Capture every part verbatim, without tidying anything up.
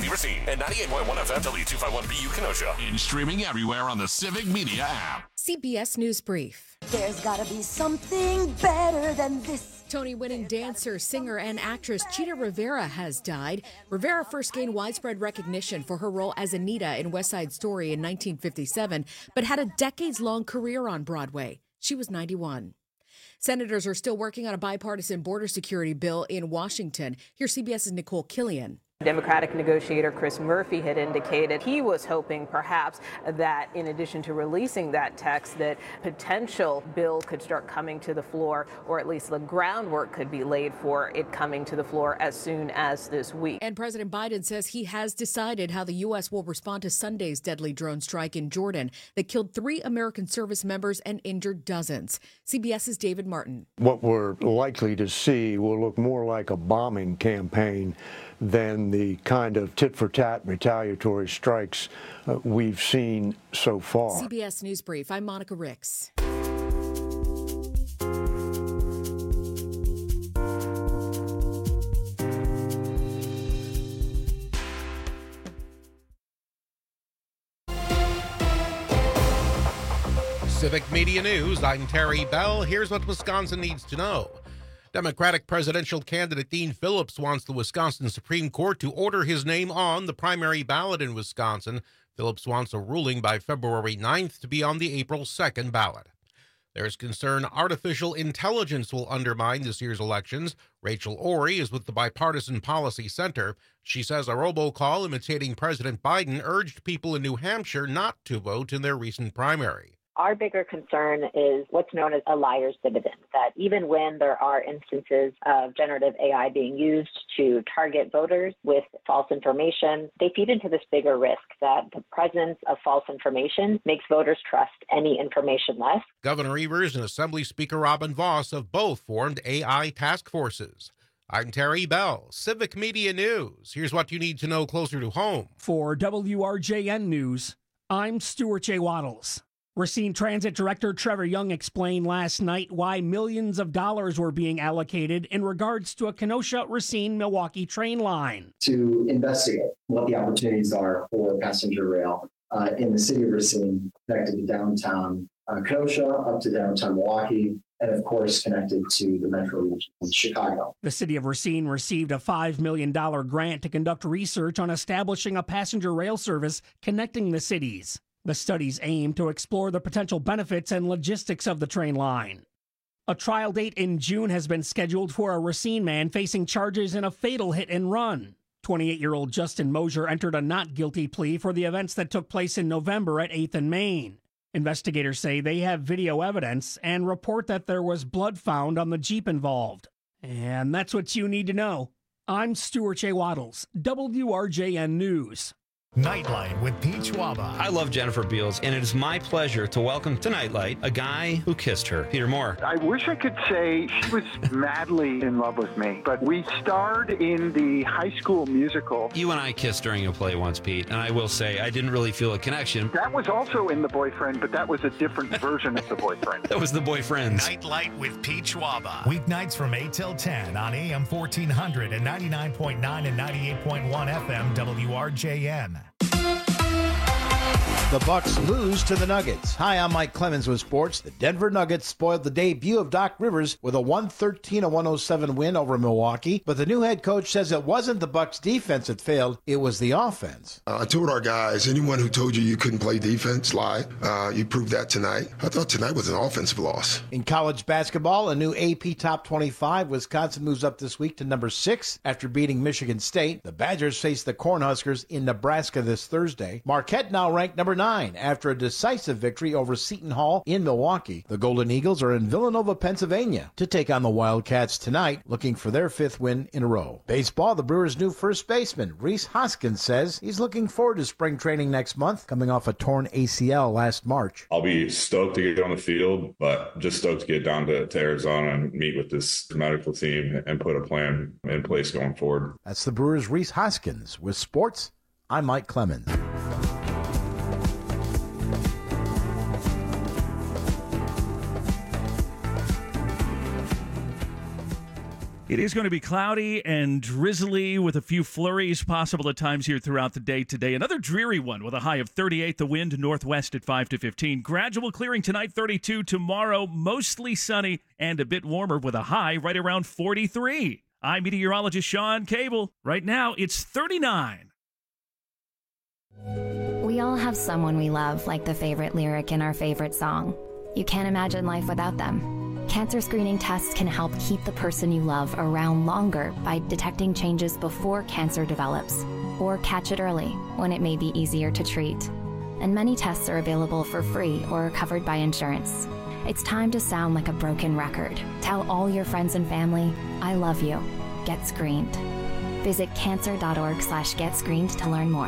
W Racine and ninety-eight point one F M W two fifty-one B U Kenosha. And streaming everywhere on the Civic Media app. C B S News Brief. There's gotta be something better than this. Tony-winning dancer, singer, and actress Chita Rivera has died. Rivera first gained widespread recognition for her role as Anita in West Side Story in nineteen fifty-seven, but had a decades-long career on Broadway. She was ninety-one. Senators are still working on a bipartisan border security bill in Washington. Here's CBS's Nicole Killian. Democratic negotiator Chris Murphy had indicated he was hoping perhaps that in addition to releasing that text, that potential bill could start coming to the floor, or at least the groundwork could be laid for it coming to the floor as soon as this week. And President Biden says he has decided how the U S will respond to Sunday's deadly drone strike in Jordan that killed three American service members and injured dozens. CBS's David Martin. What we're likely to see will look more like a bombing campaign than the kind of tit-for-tat retaliatory strikes uh, we've seen so far. C B S News Brief, I'm Monica Ricks. Civic Media News, I'm Terry Bell. Here's what Wisconsin needs to know. Democratic presidential candidate Dean Phillips wants the Wisconsin Supreme Court to order his name on the primary ballot in Wisconsin. Phillips wants a ruling by February ninth to be on the April second ballot. There's concern artificial intelligence will undermine this year's elections. Rachel Ory is with the Bipartisan Policy Center. She says a robocall imitating President Biden urged people in New Hampshire not to vote in their recent primary. Our bigger concern is what's known as a liar's dividend, that even when there are instances of generative A I being used to target voters with false information, they feed into this bigger risk that the presence of false information makes voters trust any information less. Governor Evers and Assembly Speaker Robin Vos have both formed A I task forces. I'm Terry Bell, Civic Media News. Here's what you need to know closer to home. For W R J N News, I'm Stuart J. Waddles. Racine Transit Director Trevor Young explained last night why millions of dollars were being allocated in regards to a Kenosha-Racine-Milwaukee train line. To investigate what the opportunities are for passenger rail uh, in the city of Racine, connected to downtown uh, Kenosha, up to downtown Milwaukee, and of course connected to the metro region in Chicago. The city of Racine received a five million dollars grant to conduct research on establishing a passenger rail service connecting the cities. The studies aim to explore the potential benefits and logistics of the train line. A trial date in June has been scheduled for a Racine man facing charges in a fatal hit and run. twenty-eight-year-old Justin Mosier entered a not guilty plea for the events that took place in November at eighth and Main. Investigators say they have video evidence and report that there was blood found on the Jeep involved. And that's what you need to know. I'm Stuart J. Waddles, W R J N News. Nightlight with Peach Waba. I love Jennifer Beals, and it is my pleasure to welcome to Nightlight a guy who kissed her, Peter Moore. I wish I could say she was madly in love with me, but we starred in the High School Musical. You and I kissed during a play once, Pete, and I will say I didn't really feel a connection. That was also in The Boyfriend, but that was a different version of The Boyfriend. That was The Boyfriends. Nightlight with Peach Waba. Weeknights from eight till ten on A M fourteen hundred and ninety-nine point nine and ninety-eight point one F M W R J N. The Bucks lose to the Nuggets. Hi, I'm Mike Clemens with sports. The Denver Nuggets spoiled the debut of Doc Rivers with a one thirteen to one oh seven win over Milwaukee, but the new head coach says it wasn't the Bucks' defense that failed, it was the offense. Uh, I told our guys, anyone who told you you couldn't play defense lied. Uh, you proved that tonight. I thought tonight was an offensive loss. In college basketball, a new A P Top twenty-five, Wisconsin moves up this week to number six after beating Michigan State. The Badgers face the Cornhuskers in Nebraska this Thursday. Marquette now ranked number nine after a decisive victory over Seton Hall in Milwaukee. The Golden Eagles are in Villanova, Pennsylvania to take on the Wildcats tonight, looking for their fifth win in a row. Baseball, the Brewers' new first baseman, Rhys Hoskins, says he's looking forward to spring training next month, coming off a torn A C L last March. I'll be stoked to get on the field, but just stoked to get down to, to Arizona and meet with this medical team and put a plan in place going forward. That's the Brewers' Rhys Hoskins. With sports, I'm Mike Clemens. It is going to be cloudy and drizzly with a few flurries possible at times here throughout the day today. Another dreary one with a high of thirty-eight. The wind northwest at five to fifteen. Gradual clearing tonight, thirty-two. Tomorrow, mostly sunny and a bit warmer with a high right around forty-three. I'm meteorologist Sean Cable. Right now, it's thirty-nine. We all have someone we love, like the favorite lyric in our favorite song. You can't imagine life without them. Cancer screening tests can help keep the person you love around longer by detecting changes before cancer develops, or catch it early when it may be easier to treat. And many tests are available for free or covered by insurance. It's time to sound like a broken record. Tell all your friends and family, I love you. Get screened. Visit cancer.org slash get screened to learn more.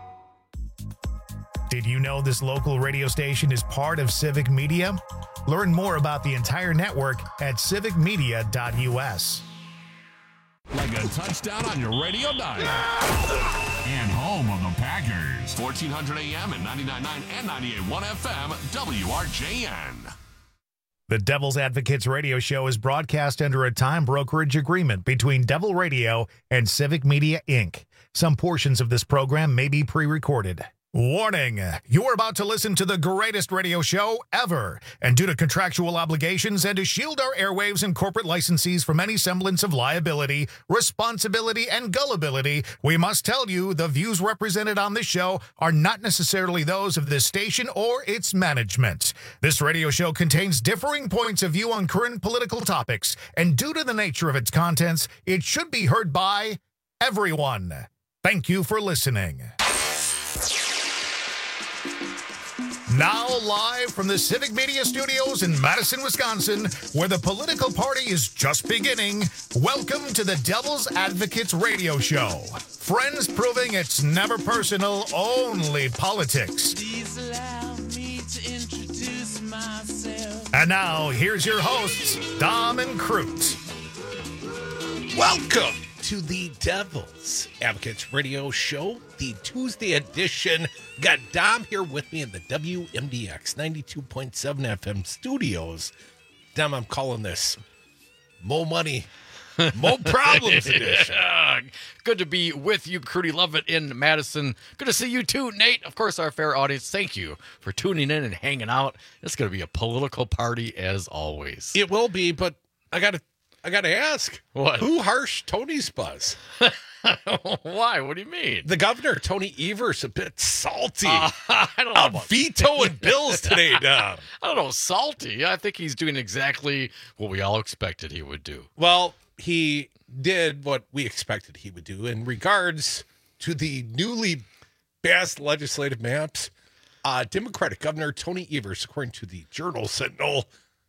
Did you know this local radio station is part of Civic Media? Learn more about the entire network at civic media dot u s. Like a touchdown on your radio dial. And home of the Packers. fourteen hundred A M and ninety-nine point nine and ninety-eight point one F M, W R J N. The Devil's Advocates radio show is broadcast under a time brokerage agreement between Devil Radio and Civic Media, Incorporated. Some portions of this program may be pre-recorded. Warning, you're about to listen to the greatest radio show ever, and due to contractual obligations and to shield our airwaves and corporate licensees from any semblance of liability, responsibility, and gullibility, we must tell you the views represented on this show are not necessarily those of this station or its management. This radio show contains differing points of view on current political topics, and due to the nature of its contents, it should be heard by everyone. Thank you for listening. Now live from the Civic Media Studios in Madison, Wisconsin, where the political party is just beginning, welcome to the Devil's Advocates radio show. Friends proving it's never personal, only politics. Please allow me to introduce myself. And now, here's your hosts, Dom and Crute. Welcome to the Devil's Advocates radio show, the Tuesday edition. Got Dom here with me in the W M D X ninety-two point seven F M studios. Dom, I'm calling this Mo Money, Mo Problems edition. Good to be with you, Crudy Lovett in Madison. Good to see you too, Nate. Of course, our fair audience, thank you for tuning in and hanging out. It's going to be a political party as always. It will be, but I got to I got to ask. What? Who harshed Tony's buzz? Why? What do you mean? The governor, Tony Evers, a bit salty. Uh, I don't know. A veto and bills today, Dom. I don't know, salty. I think he's doing exactly what we all expected he would do. Well, he did what we expected he would do in regards to the newly passed legislative maps. Uh, Democratic Governor Tony Evers, according to the Journal Sentinel,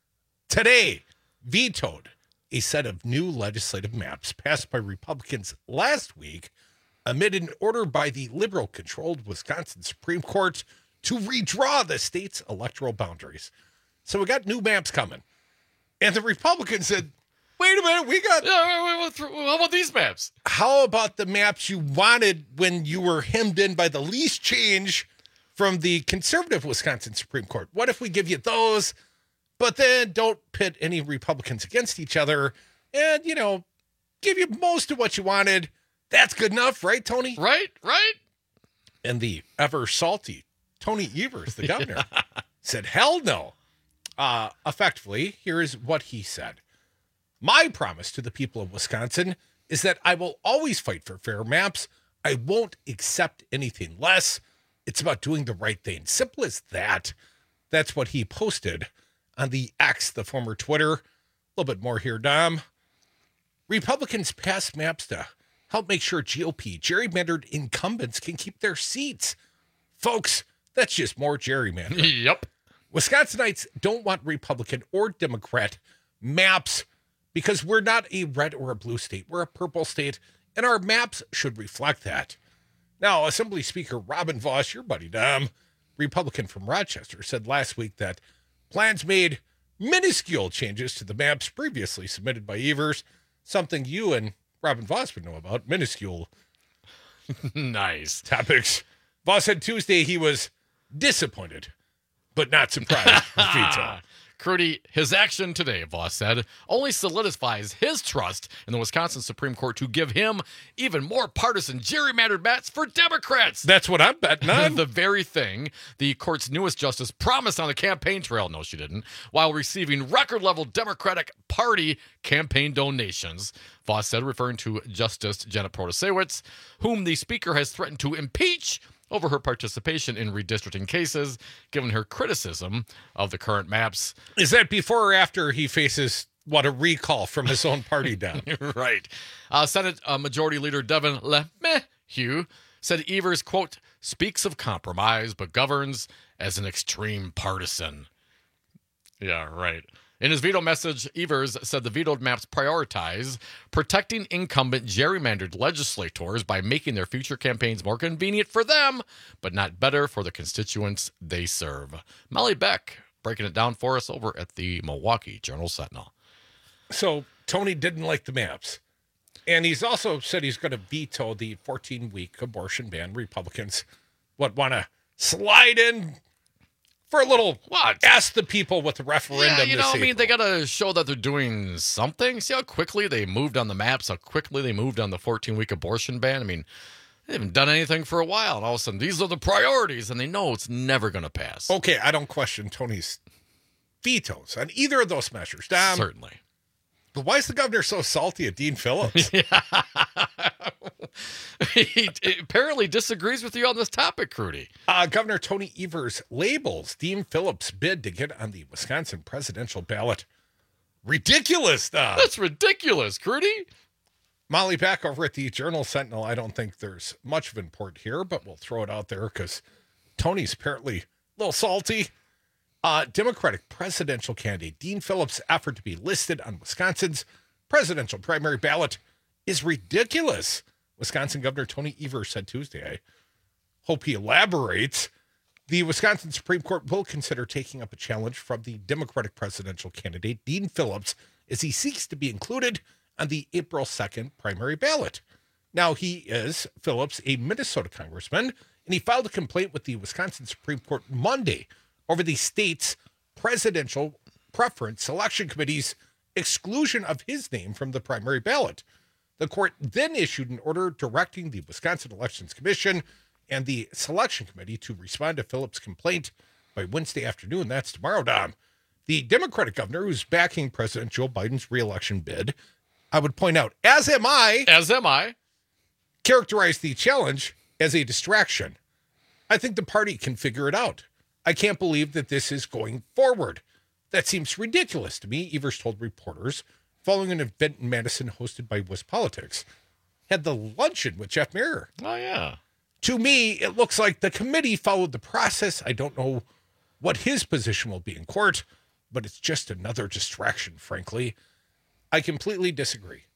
today vetoed a set of new legislative maps passed by Republicans last week amid an order by the liberal-controlled Wisconsin Supreme Court to redraw the state's electoral boundaries. So we got new maps coming. And the Republicans said, wait a minute, we got... Yeah, wait, wait, wait, how about these maps? How about the maps you wanted when you were hemmed in by the least change from the conservative Wisconsin Supreme Court? What if we give you those... but then don't pit any Republicans against each other and, you know, give you most of what you wanted. That's good enough, right, Tony? Right, right. And the ever salty Tony Evers, the governor, said, hell no. Uh, effectively, here is what he said. My promise to the people of Wisconsin is that I will always fight for fair maps. I won't accept anything less. It's about doing the right thing. Simple as that. That's what he posted on the X, the former Twitter. A little bit more here, Dom. Republicans passed maps to help make sure G O P gerrymandered incumbents can keep their seats. Folks, that's just more gerrymandering. Yep. Wisconsinites don't want Republican or Democrat maps because we're not a red or a blue state. We're a purple state, and our maps should reflect that. Now, Assembly Speaker Robin Vos, your buddy Dom, Republican from Rochester, said last week that plans made minuscule changes to the maps previously submitted by Evers, something you and Robin Vos would know about, minuscule nice topics. Vos said Tuesday he was disappointed, but not surprised. Veto. Crudy, his action today, Voss said, only solidifies his trust in the Wisconsin Supreme Court to give him even more partisan gerrymandered maps for Democrats. That's what I'm betting on. The very thing the court's newest justice promised on the campaign trail. No, she didn't. While receiving record-level Democratic Party campaign donations, Voss said, referring to Justice Janet Protasewicz, whom the speaker has threatened to impeach over her participation in redistricting cases, given her criticism of the current maps. Is that before or after he faces, what, a recall from his own party down? Right. Uh, Senate uh, Majority Leader Devin LeMahieu said Evers, quote, speaks of compromise, but governs as an extreme partisan. Yeah, right. In his veto message, Evers said the vetoed maps prioritize protecting incumbent gerrymandered legislators by making their future campaigns more convenient for them, but not better for the constituents they serve. Molly Beck breaking it down for us over at the Milwaukee Journal-Sentinel. So Tony didn't like the maps. And he's also said he's going to veto the fourteen-week abortion ban. Republicans, what, want to slide in for a little, what? Ask the people with the referendum. Yeah, you know, this I mean, April. they got to show that they're doing something. See how quickly they moved on the maps, how quickly they moved on the fourteen-week abortion ban. I mean, they haven't done anything for a while, and all of a sudden, these are the priorities, and they know it's never going to pass. Okay, I don't question Tony's vetoes on either of those measures. Dom, certainly. But why is the governor so salty at Dean Phillips? He apparently disagrees with you on this topic, Crudy. Uh, Governor Tony Evers labels Dean Phillips' bid to get on the Wisconsin presidential ballot ridiculous. Dom. That's ridiculous, Crudy. Molly Beck over at the Journal-Sentinel. I don't think there's much of import here, but we'll throw it out there because Tony's apparently a little salty. Uh, Democratic presidential candidate Dean Phillips' effort to be listed on Wisconsin's presidential primary ballot is ridiculous. Wisconsin Governor Tony Evers said Tuesday. I hope he elaborates. The Wisconsin Supreme Court will consider taking up a challenge from the Democratic presidential candidate Dean Phillips as he seeks to be included on the April second primary ballot. Now, he is, Phillips, a Minnesota congressman, and he filed a complaint with the Wisconsin Supreme Court Monday over the state's presidential preference selection committee's exclusion of his name from the primary ballot. The court then issued an order directing the Wisconsin Elections Commission and the selection committee to respond to Phillips' complaint by Wednesday afternoon. That's tomorrow, Dom. The Democratic governor, who's backing President Joe Biden's reelection bid, I would point out, as am I, as am I, characterized the challenge as a distraction. I think the party can figure it out. I can't believe that this is going forward. That seems ridiculous to me, Evers told reporters following an event in Madison hosted by WisPolitics. Had the luncheon with Jeff Mayer. Oh, yeah. To me, it looks like the committee followed the process. I don't know what his position will be in court, but it's just another distraction, frankly. I completely disagree.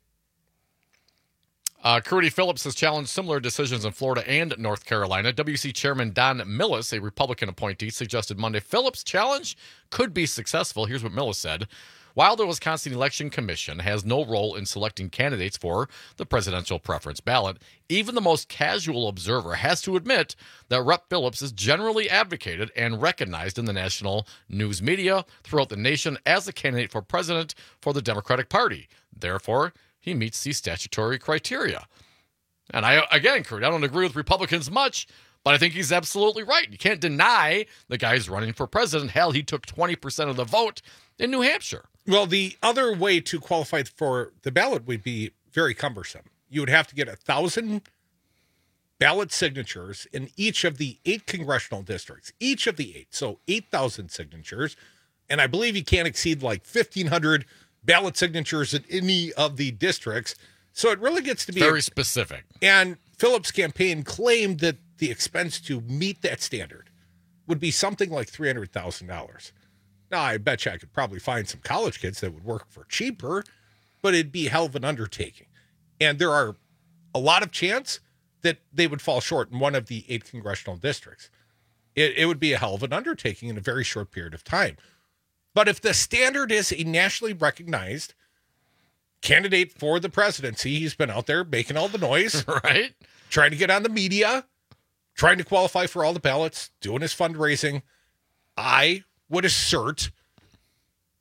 Uh, Crudy Phillips has challenged similar decisions in Florida and North Carolina. W C Chairman Don Millis, a Republican appointee, suggested Monday Phillips' challenge could be successful. Here's what Millis said. While the Wisconsin Election Commission has no role in selecting candidates for the presidential preference ballot, even the most casual observer has to admit that Representative Phillips is generally advocated and recognized in the national news media throughout the nation as a candidate for president for the Democratic Party. Therefore, he meets these statutory criteria. And I, again, Kurt, I don't agree with Republicans much, but I think he's absolutely right. You can't deny the guy's running for president. Hell, he took twenty percent of the vote in New Hampshire. Well, the other way to qualify for the ballot would be very cumbersome. You would have to get a thousand ballot signatures in each of the eight congressional districts, each of the eight. So eight thousand signatures. And I believe you can't exceed like fifteen hundred ballot signatures in any of the districts. So it really gets to be very a, specific. And Phillips' campaign claimed that the expense to meet that standard would be something like three hundred thousand dollars. Now, I bet you I could probably find some college kids that would work for cheaper, but it'd be a hell of an undertaking. And there are a lot of chance that they would fall short in one of the eight congressional districts. It, it would be a hell of an undertaking in a very short period of time. But if the standard is a nationally recognized candidate for the presidency, he's been out there making all the noise, right? Trying to get on the media, trying to qualify for all the ballots, doing his fundraising. I would assert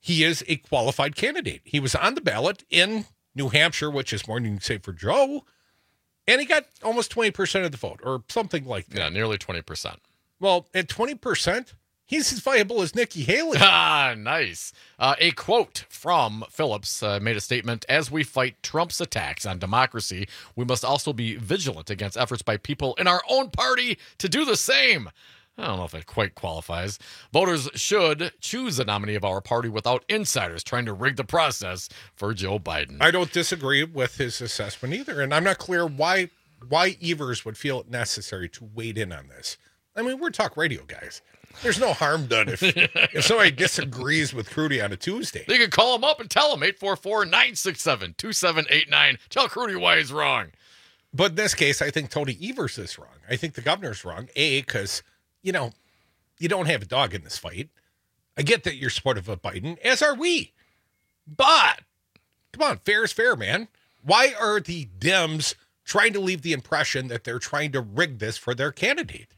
he is a qualified candidate. He was on the ballot in New Hampshire, which is more than you can say for Joe, and he got almost twenty percent of the vote or something like that. Yeah, nearly twenty percent. Well, at twenty percent, he's as viable as Nikki Haley. Ah, nice. Uh, a quote from Phillips uh, made a statement, as we fight Trump's attacks on democracy, we must also be vigilant against efforts by people in our own party to do the same. I don't know if it quite qualifies. Voters should choose a nominee of our party without insiders trying to rig the process for Joe Biden. I don't disagree with his assessment either, and I'm not clear why why Evers would feel it necessary to wade in on this. I mean, we're talk radio guys. There's no harm done if, if somebody disagrees with Crudy on a Tuesday. You can call him up and tell him, eight four four, nine six seven, two seven eight nine. Tell Crudy why he's wrong. But in this case, I think Tony Evers is wrong. I think the governor's wrong, A, because, you know, you don't have a dog in this fight. I get that you're supportive of Biden, as are we. But, come on, fair is fair, man. Why are the Dems trying to leave the impression that they're trying to rig this for their candidate?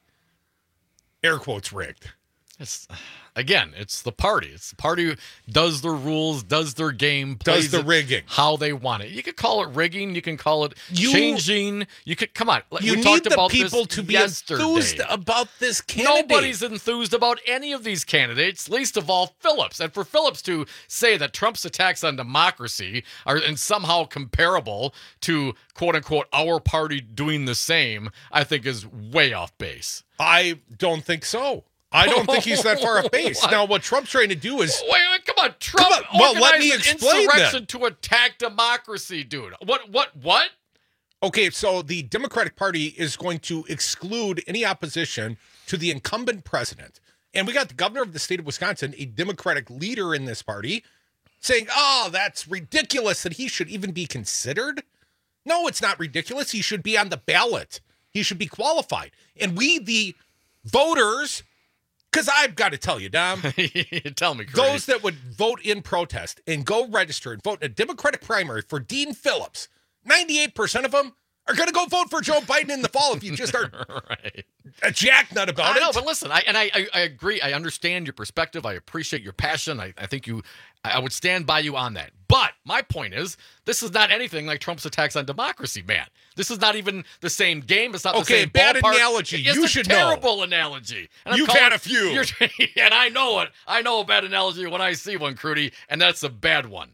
Air quotes rigged. It's, again, it's the party. It's the party who does their rules, does their game, plays Does the it rigging. how they want it. You could call it rigging. You can call it You- changing. You could come on. You we need talked the about people this to be yesterday. enthused about this candidate. Nobody's enthused about any of these candidates, least of all Phillips. And for Phillips to say that Trump's attacks on democracy are and somehow comparable to quote unquote our party doing the same, I think is way off base. I don't think so. I don't think he's that far off base. What? Now, what Trump's trying to do is... Wait, wait, come on. Trump Come on. Well, let organized me an explain insurrection then. to attack democracy, dude. What, what, what? Okay, so the Democratic Party is going to exclude any opposition to the incumbent president. And we got the governor of the state of Wisconsin, a Democratic leader in this party, saying, oh, that's ridiculous that he should even be considered. No, it's not ridiculous. He should be on the ballot. He should be qualified. And we, the voters... Because I've got to tell you, Dom. Tell me, Crudy. Those that would vote in protest and go register and vote in a Democratic primary for Dean Phillips, ninety-eight percent of them are going to go vote for Joe Biden in the fall if you just are right. a jacknut about I it. know, but listen, I, and I, I, I agree. I understand your perspective. I appreciate your passion. I, I think you, I would stand by you on that. But my point is, this is not anything like Trump's attacks on democracy, man. This is not even the same game. It's not the Okay, same bad ballpark. analogy. It's You a should know. terrible analogy. And I'm You've calling- had a few. you're- and I know it. I know a bad analogy when I see one, Crudy, and that's a bad one.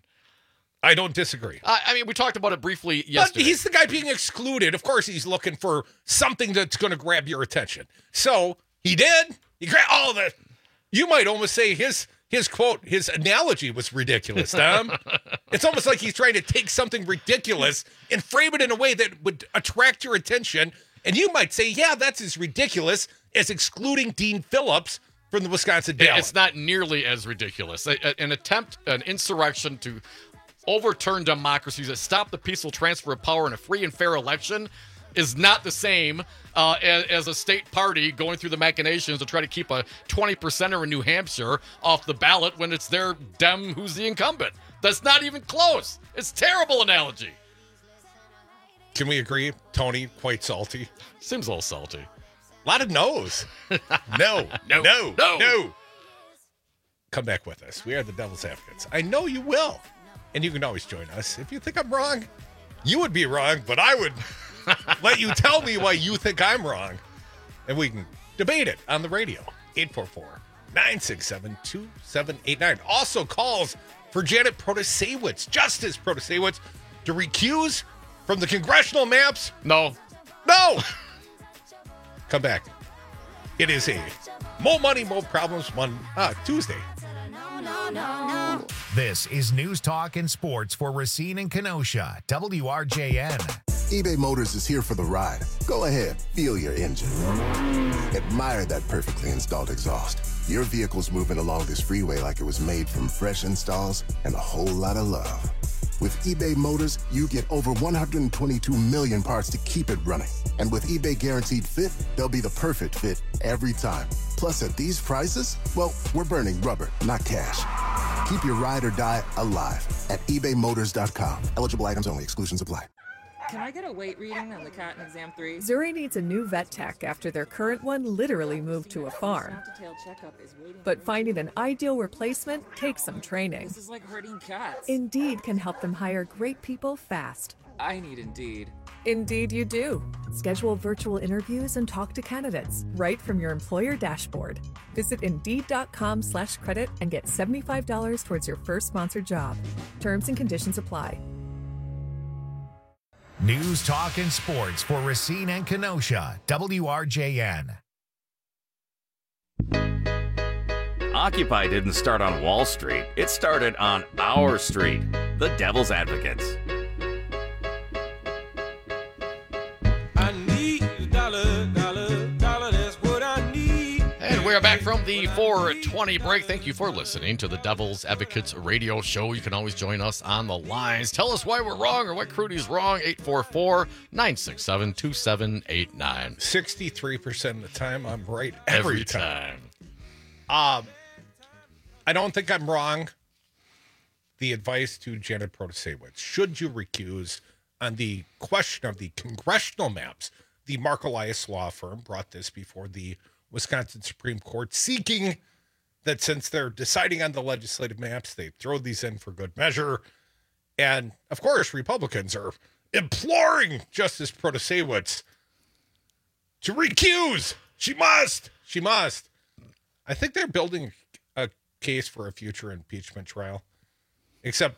I don't disagree. I, I mean, we talked about it briefly But yesterday. he's the guy being excluded. Of course, he's looking for something that's going to grab your attention. So he did. He grabbed all the. You might almost say his his quote, his analogy was ridiculous, Tom. It's almost like he's trying to take something ridiculous and frame it in a way that would attract your attention. And you might say, yeah, that's as ridiculous as excluding Dean Phillips from the Wisconsin ballot. It's not nearly as ridiculous. A- a- An attempt, an insurrection to overturn democracy, to stop the peaceful transfer of power in a free and fair election is not the same uh, as, as a state party going through the machinations to try to keep a twenty percenter in New Hampshire off the ballot when it's their Dem who's the incumbent. That's not even close. It's a terrible analogy. Can we agree? Tony, quite salty. Seems a little salty. A lot of no's. No, No, no, no. no. Come back with us. We are the Devil's Advocates. I know you will. And you can always join us. If you think I'm wrong, you would be wrong, but I would let you tell me why you think I'm wrong. And we can debate it on the radio. eight four four, nine six seven, two seven eight nine. Also calls for Janet Protasewicz, Justice Protasewicz, to recuse from the congressional maps. No. No. Come back. It is a Mo Money, Mo Problems one uh, Tuesday. This is News Talk and Sports for Racine and Kenosha, W R J N. eBay Motors is here for the ride. Go ahead, feel your engine. Admire that perfectly installed exhaust. Your vehicle's moving along this freeway like it was made from fresh installs and a whole lot of love. With eBay Motors, you get over one hundred twenty-two million parts to keep it running. And with eBay Guaranteed Fit, they'll be the perfect fit every time. Plus, at these prices, well, we're burning rubber, not cash. Keep your ride or die alive at ebay motors dot com. Eligible items only. Exclusions apply. Can I get a weight reading on the cat in exam three? Zuri needs a new vet tech after their current one literally moved to a farm. But finding an ideal replacement takes some training. This is like herding cats. Indeed can help them hire great people fast. I need Indeed. Indeed you do. Schedule virtual interviews and talk to candidates right from your employer dashboard. Visit Indeed.com slash credit and get seventy-five dollars towards your first sponsored job. Terms and conditions apply. News, talk, and sports for Racine and Kenosha. W R J N. Occupy didn't start on Wall Street. It started on our street, the Devil's Advocates. I need a dollar, dollar, dollar, that's what I need. And we are back from the four twenty break. Thank you for listening to the Devil's Advocates radio show. You can always join us on the lines. Tell us why we're wrong or why Crudy's wrong. eight four four, nine six seven, two seven eight nine. sixty-three percent of the time, I'm right every, Every time. time. Um, I don't think I'm wrong. The advice to Janet Protasiewicz: should you recuse on the question of the congressional maps? The Mark Elias law firm brought this before the Wisconsin Supreme Court, seeking that since they're deciding on the legislative maps, they throw these in for good measure. And, of course, Republicans are imploring Justice Protasiewicz to recuse. She must. She must. I think they're building a case for a future impeachment trial, except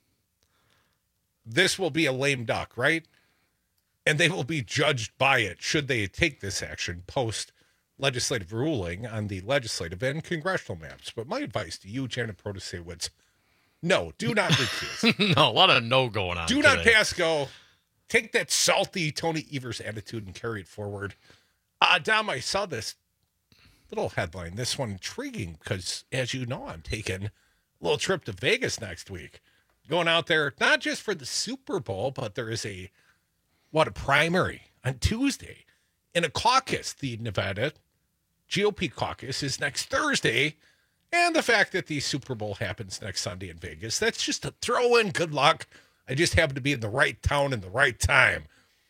this will be a lame duck, right? And they will be judged by it should they take this action post legislative ruling on the legislative and congressional maps. But my advice to you, Janet Protasiewicz, no, do not recuse. No, a lot of no going on. Do today. not pass go. Take that salty Tony Evers attitude and carry it forward. Uh, Dom, I saw this little headline, this one intriguing, because as you know, I'm taking a little trip to Vegas next week. Going out there, not just for the Super Bowl, but there is a, what, a primary on Tuesday. In a caucus, the Nevada G O P caucus is next Thursday. And the fact that the Super Bowl happens next Sunday in Vegas, that's just a throw in. Good luck. I just happen to be in the right town in the right time.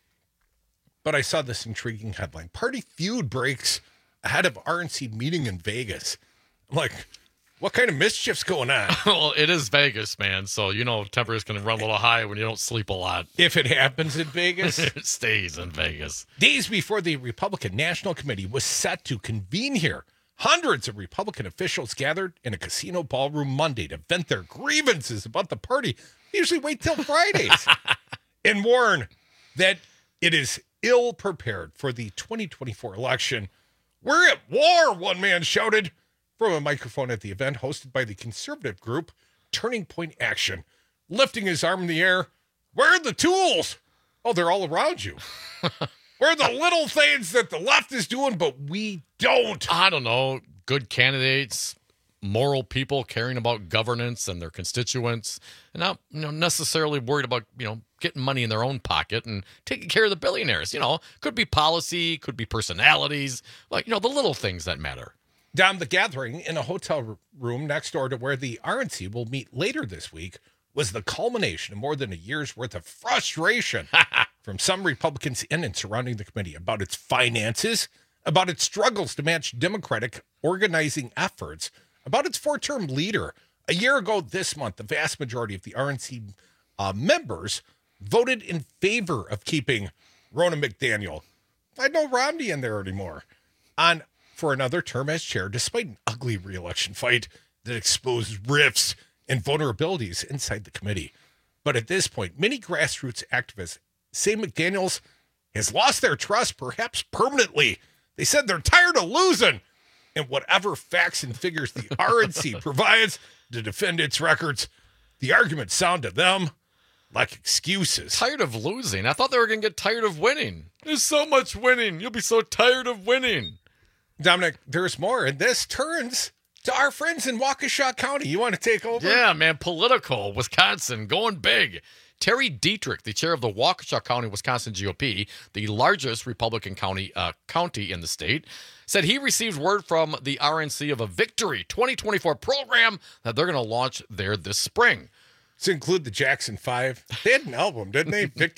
But I saw this intriguing headline. Party feud breaks ahead of R N C meeting in Vegas. I'm like, what kind of mischief's going on? Well, it is Vegas, man. So, you know, temper is going to run a little high when you don't sleep a lot. If it happens in Vegas. It stays in Vegas. Days before the Republican National Committee was set to convene here, hundreds of Republican officials gathered in a casino ballroom Monday to vent their grievances about the party. They usually wait till Fridays and warn that it is ill prepared for the twenty twenty-four election. We're at war, one man shouted from a microphone at the event hosted by the conservative group Turning Point Action, lifting his arm in the air. Where are the tools? Oh, they're all around you. Where are the little things that the left is doing, but we don't? I don't know. Good candidates, moral people caring about governance and their constituents, and not, you know, necessarily worried about, you know, getting money in their own pocket and taking care of the billionaires. You know, could be policy, could be personalities, like, you know, the little things that matter. Down the gathering in a hotel room next door to where the R N C will meet later this week was the culmination of more than a year's worth of frustration from some Republicans in and surrounding the committee about its finances, about its struggles to match Democratic organizing efforts, about its four-term leader. A year ago this month, the vast majority of the R N C uh, members voted in favor of keeping Ronna McDaniel. I know Romney in there anymore. On for another term as chair, despite an ugly re-election fight that exposed rifts and vulnerabilities inside the committee. But at this point, many grassroots activists say McDaniels has lost their trust, perhaps permanently. They said they're tired of losing, and whatever facts and figures the R N C provides to defend its records, the arguments sound to them like excuses. Tired of losing? I thought they were going to get tired of winning. There's so much winning. You'll be so tired of winning. Dominic, there's more, and this turns to our friends in Waukesha County. You want to take over? Yeah, man, political. Wisconsin, going big. Terry Dietrich, the chair of the Waukesha County, Wisconsin G O P, the largest Republican county uh, county in the state, said he received word from the R N C of a Victory twenty twenty-four program that they're going to launch there this spring. To include the Jackson Five. They had an album, didn't they? Victory?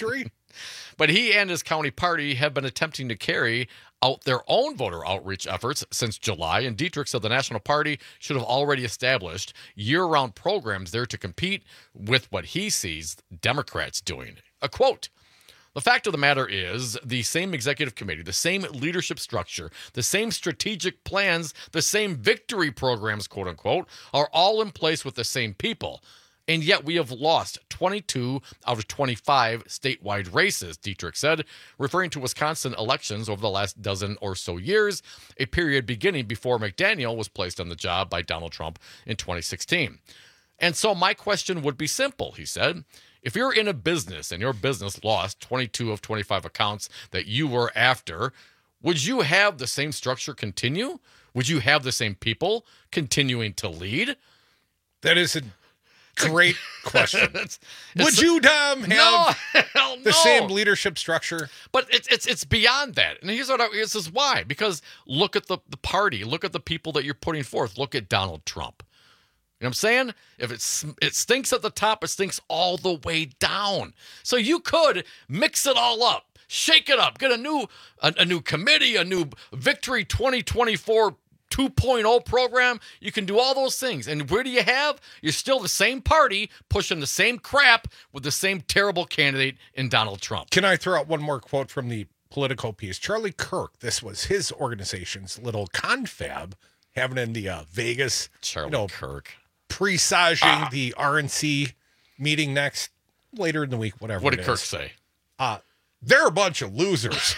But he and his county party have been attempting to carry out their own voter outreach efforts since July, and Dietrich said the National Party should have already established year-round programs there to compete with what he sees Democrats doing. A quote, "The fact of the matter is the same executive committee, the same leadership structure, the same strategic plans, the same victory programs, quote unquote, are all in place with the same people. And yet we have lost twenty-two out of twenty-five statewide races," Dietrich said, referring to Wisconsin elections over the last dozen or so years, a period beginning before McDaniel was placed on the job by Donald Trump in twenty sixteen. "And so my question would be simple," he said. "If you're in a business and your business lost twenty-two of twenty-five accounts that you were after, would you have the same structure continue? Would you have the same people continuing to lead?" That is a great question. it's, Would it's, you, Dom, have no, hell no. the same leadership structure? But it's it's it's beyond that. And here's what I, this is why. Because look at the, the party. Look at the people that you're putting forth. Look at Donald Trump. You know what I'm saying? If it's, it stinks at the top, it stinks all the way down. So you could mix it all up, shake it up, get a new a, a new committee, a new Victory twenty twenty-four two point oh program. You can do all those things. And where do you have? You're still the same party pushing the same crap with the same terrible candidate in Donald Trump. Can I throw out one more quote from the Politico piece? Charlie Kirk, this was his organization's little confab having in the uh, Vegas. Charlie you know, Kirk. Presaging Ah. the R N C meeting next, later in the week, whatever. What did it Kirk is. say? Uh, they're a bunch of losers.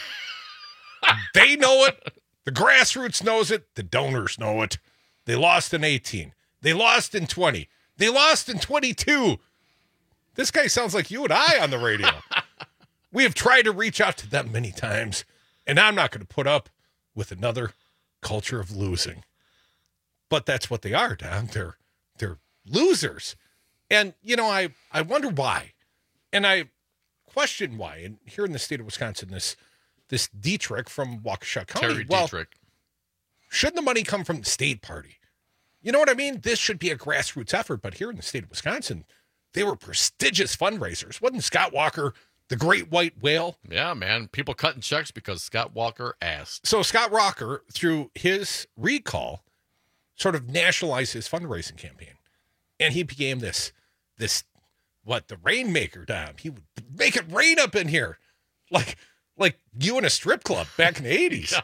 They know it. The grassroots knows it. The donors know it. They lost in eighteen. They lost in twenty. They lost in twenty-two. This guy sounds like you and I on the radio. We have tried to reach out to them many times, and I'm not going to put up with another culture of losing. But that's what they are, Don. They're they're losers. And, you know, I, I wonder why. And I question why. And here in the state of Wisconsin, this this Dietrich from Waukesha County. Terry well, Dietrich. Shouldn't the money come from the state party? You know what I mean? This should be a grassroots effort. But here in the state of Wisconsin, they were prestigious fundraisers. Wasn't Scott Walker the great white whale? Yeah, man. People cutting checks because Scott Walker asked. So Scott Walker, through his recall, sort of nationalized his fundraising campaign. And he became this, this, what, the rainmaker, Dom. He would make it rain up in here. Like, like you in a strip club back in the eighties.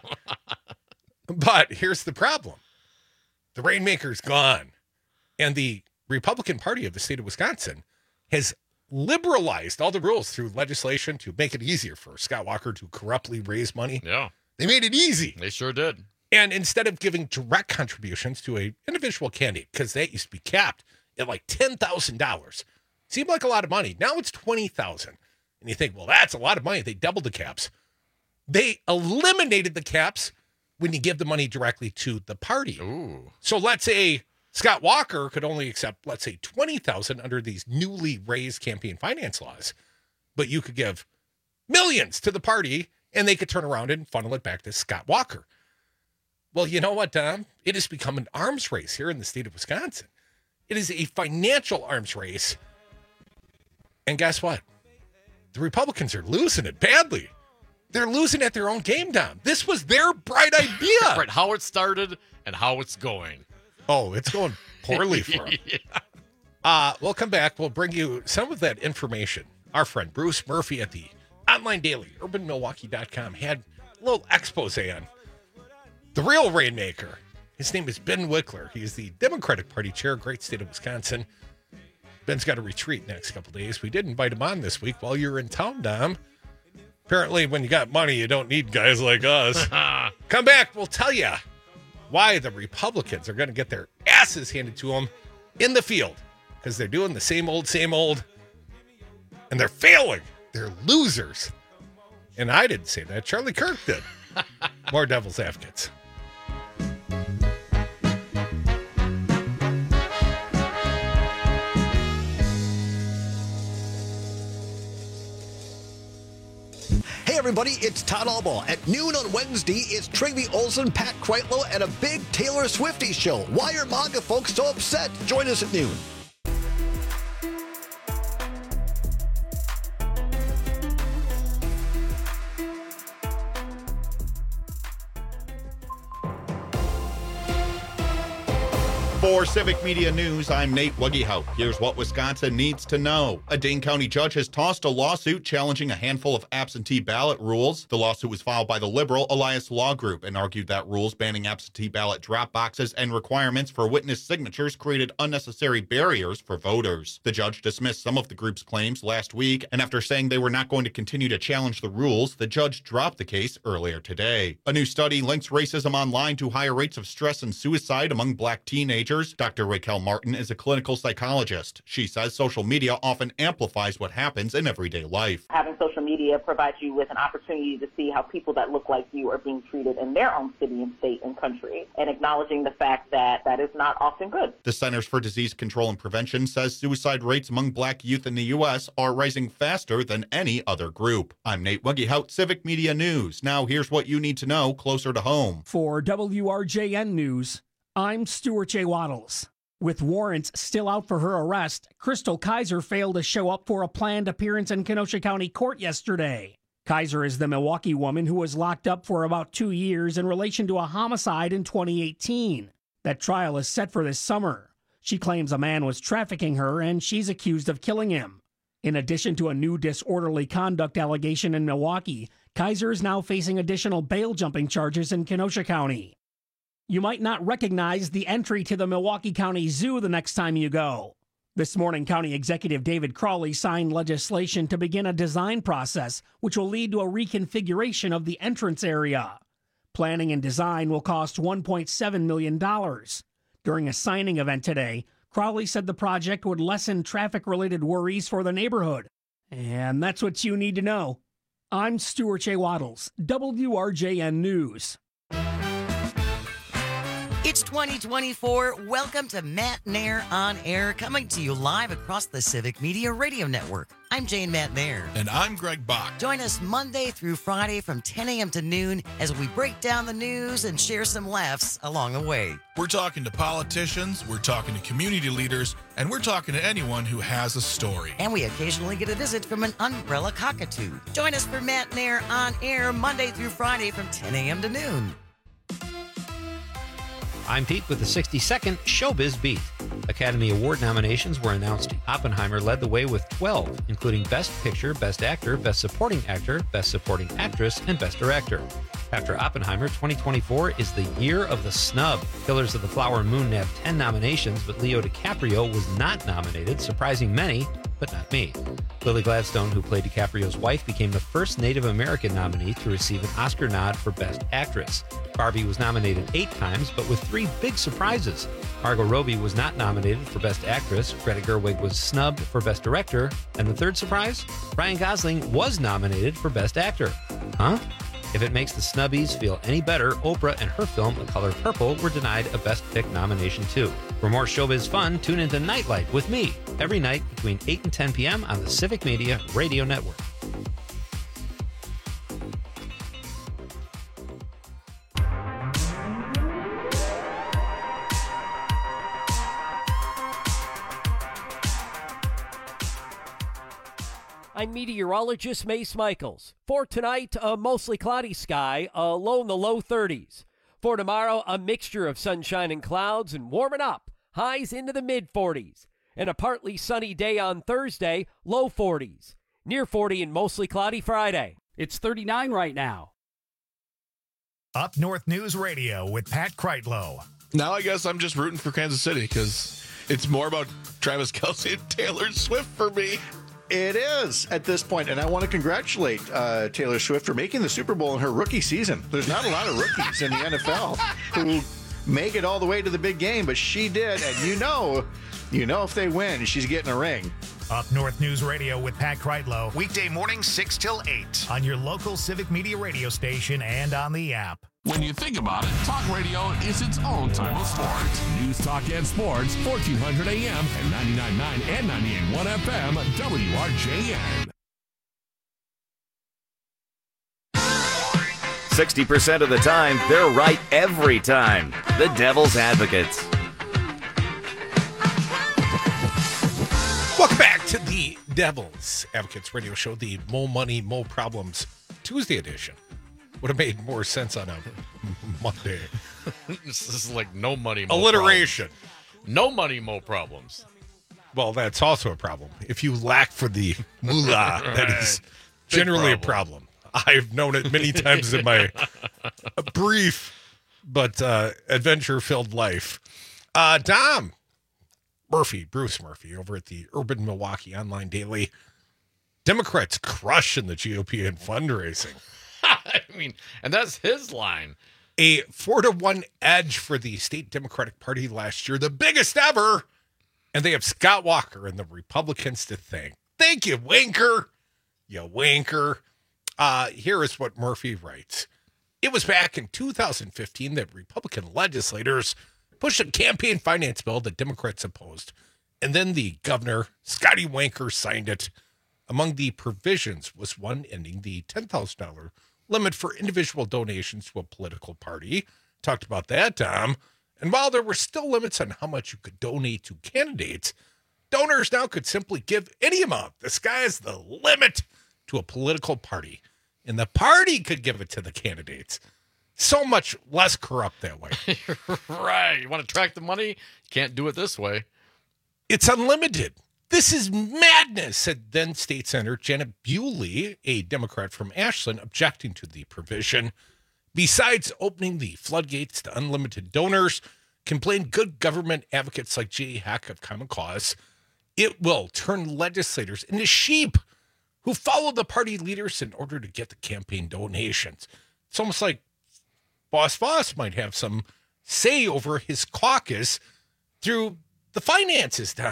But here's the problem. The rainmaker's gone. And the Republican Party of the state of Wisconsin has liberalized all the rules through legislation to make it easier for Scott Walker to corruptly raise money. Yeah. They made it easy. They sure did. And instead of giving direct contributions to a individual candidate, because that used to be capped at like ten thousand dollars, seemed like a lot of money. Now it's twenty thousand dollars. And you think, well, that's a lot of money. They doubled the caps. They eliminated the caps when you give the money directly to the party. Ooh. So let's say Scott Walker could only accept, let's say, twenty thousand dollars under these newly raised campaign finance laws, but you could give millions to the party and they could turn around and funnel it back to Scott Walker. Well, you know what, Tom? It has become an arms race here in the state of Wisconsin. It is a financial arms race. And guess what? The Republicans are losing it badly. They're losing at their own game, Dom. This was their bright idea. Right, how it started and how it's going. Oh, it's going poorly for them. yeah. uh, we'll come back. We'll bring you some of that information. Our friend Bruce Murphy at the online daily, urban milwaukee dot com, had a little expose on the real rainmaker. His name is Ben Wickler. He's the Democratic Party chair, great state of Wisconsin. Ben's got a retreat next couple days. We did invite him on this week while you were in town, Dom. Apparently, when you got money, you don't need guys like us. Come back. We'll tell you why the Republicans are going to get their asses handed to them in the field, because they're doing the same old, same old, and they're failing. They're losers. And I didn't say that. Charlie Kirk did. More Devil's Advocates. Hey everybody, it's Todd Albaugh. At noon on Wednesday, it's Trivy Olson, Pat Kreitlow, and a big Taylor Swiftie show. Why are MAGA folks so upset? Join us at noon. For Civic Media News, I'm Nate Wuggyhout. Here's what Wisconsin needs to know. A Dane County judge has tossed a lawsuit challenging a handful of absentee ballot rules. The lawsuit was filed by the liberal Elias Law Group and argued that rules banning absentee ballot drop boxes and requirements for witness signatures created unnecessary barriers for voters. The judge dismissed some of the group's claims last week, and after saying they were not going to continue to challenge the rules, the judge dropped the case earlier today. A new study links racism online to higher rates of stress and suicide among black teenagers. Doctor Raquel Martin is a clinical psychologist. She says social media often amplifies what happens in everyday life. Having social media provides you with an opportunity to see how people that look like you are being treated in their own city and state and country, and acknowledging the fact that that is not often good. The Centers for Disease Control and Prevention says suicide rates among black youth in the U S are rising faster than any other group. I'm Nate Wuggyhout, Civic Media News. Now here's what you need to know closer to home. For W R J N News, I'm Stuart J. Waddles. With warrants still out for her arrest, Crystal Kaiser failed to show up for a planned appearance in Kenosha County Court yesterday. Kaiser is the Milwaukee woman who was locked up for about two years in relation to a homicide in twenty eighteen. That trial is set for this summer. She claims a man was trafficking her and she's accused of killing him. In addition to a new disorderly conduct allegation in Milwaukee, Kaiser is now facing additional bail jumping charges in Kenosha County. You might not recognize the entry to the Milwaukee County Zoo the next time you go. This morning, County Executive David Crawley signed legislation to begin a design process, which will lead to a reconfiguration of the entrance area. Planning and design will cost one point seven million dollars. During a signing event today, Crawley said the project would lessen traffic-related worries for the neighborhood. And that's what you need to know. I'm Stuart J. Waddles, W R J N News. It's twenty twenty-four. Welcome to Matt Nair On Air, coming to you live across the Civic Media Radio Network. I'm Jane Matt Nair. And I'm Greg Bach. Join us Monday through Friday from ten a.m. to noon as we break down the news and share some laughs along the way. We're talking to politicians, we're talking to community leaders, and we're talking to anyone who has a story. And we occasionally get a visit from an umbrella cockatoo. Join us for Matt Nair On Air Monday through Friday from ten a.m. to noon. I'm Pete with the sixty-second Showbiz Beat. Academy Award nominations were announced. Oppenheimer led the way with twelve, including Best Picture, Best Actor, Best Supporting Actor, Best Supporting Actress, and Best Director. After Oppenheimer, twenty twenty-four is the year of the snub. Killers of the Flower Moon nabbed ten nominations, but Leo DiCaprio was not nominated, surprising many, but not me. Lily Gladstone, who played DiCaprio's wife, became the first Native American nominee to receive an Oscar nod for Best Actress. Barbie was nominated eight times, but with three big surprises. Margot Robbie was not nominated for Best Actress, Greta Gerwig was snubbed for Best Director, and the third surprise? Ryan Gosling was nominated for Best Actor. Huh? If it makes the snubbies feel any better, Oprah and her film A Color Purple were denied a Best Pick nomination too. For more showbiz fun, tune into Nightlight with me every night between eight and ten p.m. on the Civic Media Radio Network. I'm meteorologist Mace Michaels. For tonight, a mostly cloudy sky, a low in the low thirties. For tomorrow, a mixture of sunshine and clouds and warming up, highs into the mid forties. And a partly sunny day on Thursday, low forties. Near forty and mostly cloudy Friday. It's thirty-nine right now. Up North News Radio with Pat Kreitlow. Now I guess I'm just rooting for Kansas City because it's more about Travis Kelce and Taylor Swift for me. It is at this point, and I want to congratulate uh, Taylor Swift for making the Super Bowl in her rookie season. There's not a lot of rookies in the N F L who make it all the way to the big game, but she did, and you know, you know if they win, she's getting a ring. Up North News Radio with Pat Kreitlow, weekday mornings six till eight on your local Civic Media radio station and on the app. When you think about it, talk radio is its own type of sport. News, talk, and sports, fourteen hundred A M and ninety-nine point nine and ninety-eight point one F M, W R J N. sixty percent of the time, they're right every time. The Devil's Advocates. Welcome back to the Devil's Advocates radio show, the Mo Money, Mo Problems Tuesday edition. Would have made more sense on a Monday. This is like no money, Mo alliteration. Problems. No money, mo problems. Well, that's also a problem. If you lack for the moolah, that is Big generally problem. a problem. I've known it many times in my brief but uh, adventure-filled life. Uh, Dom Murphy, Bruce Murphy, over at the Urban Milwaukee Online Daily. Democrats crushing the G O P in fundraising. I mean, and that's his line. A four to one edge for the state Democratic Party last year, the biggest ever. And they have Scott Walker and the Republicans to thank. Thank you, wanker. You wanker. Uh, here is what Murphy writes. It was back in two thousand fifteen that Republican legislators pushed a campaign finance bill that Democrats opposed. And then the governor, Scotty Wanker, signed it. Among the provisions was one ending the ten thousand dollars limit for individual donations to a political party. Talked about that, Tom. And while there were still limits on how much you could donate to candidates, donors now could simply give any amount. The sky's the limit to a political party. And the party could give it to the candidates. So much less corrupt that way. Right. You want to track the money? Can't do it this way. It's unlimited. This is madness, said then State Senator Janet Bewley, a Democrat from Ashland, objecting to the provision. Besides opening the floodgates to unlimited donors, complained good government advocates like Jay Heck of Common Cause, it will turn legislators into sheep who follow the party leaders in order to get the campaign donations. It's almost like Boss Voss might have some say over his caucus through the finances, Tom.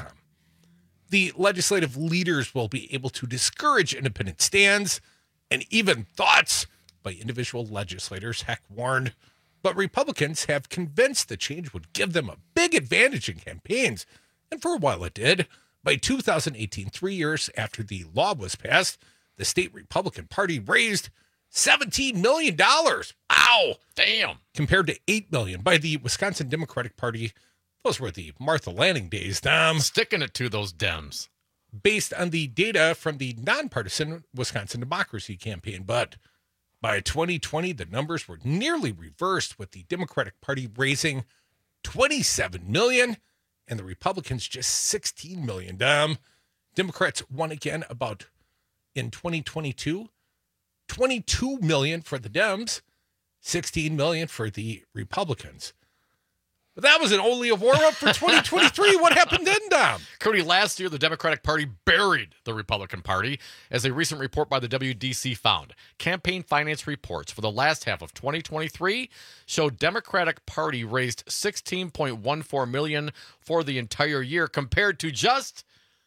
The legislative leaders will be able to discourage independent stands and even thoughts by individual legislators, Heck warned. But Republicans have convinced the change would give them a big advantage in campaigns. And for a while it did. By two thousand eighteen, three years after the law was passed, the state Republican Party raised seventeen million dollars. Ow! Damn. Compared to eight million dollars by the Wisconsin Democratic Party. Those were the Martha Lanning days, Dom. Sticking it to those Dems. Based on the data from the nonpartisan Wisconsin Democracy Campaign. But by twenty twenty, the numbers were nearly reversed, with the Democratic Party raising twenty-seven million dollars and the Republicans just sixteen million dollars. Dom. Democrats won again about in twenty twenty-two, twenty-two million dollars for the Dems, sixteen million dollars for the Republicans. But that was an only a warm-up for twenty twenty-three. What happened then, Dom? Cody, last year, the Democratic Party buried the Republican Party. As a recent report by the W D C found, campaign finance reports for the last half of twenty twenty-three showed Democratic Party raised sixteen point one four million dollars for the entire year, compared to just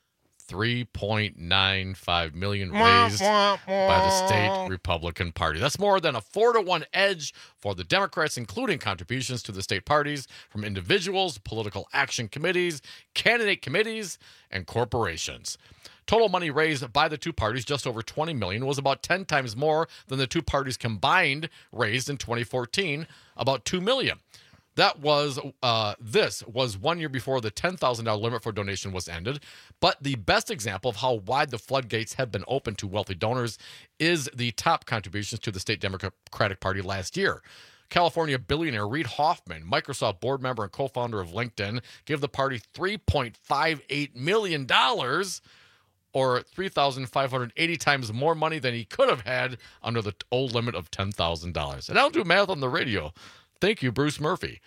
three point nine five million dollars raised by the state Republican Party. That's more than a four to one edge for the Democrats, including contributions to the state parties from individuals, political action committees, candidate committees, and corporations. Total money raised by the two parties, just over twenty million dollars, was about ten times more than the two parties combined raised in twenty fourteen, about two million dollars. That was, uh, this was one year before the ten thousand dollars limit for donation was ended. But the best example of how wide the floodgates have been open to wealthy donors is the top contributions to the state Democratic Party last year. California billionaire Reid Hoffman, Microsoft board member and co-founder of LinkedIn, gave the party three point five eight million dollars, or three thousand five hundred eighty times more money than he could have had under the old limit of ten thousand dollars. And I don't do math on the radio. Thank you, Bruce Murphy.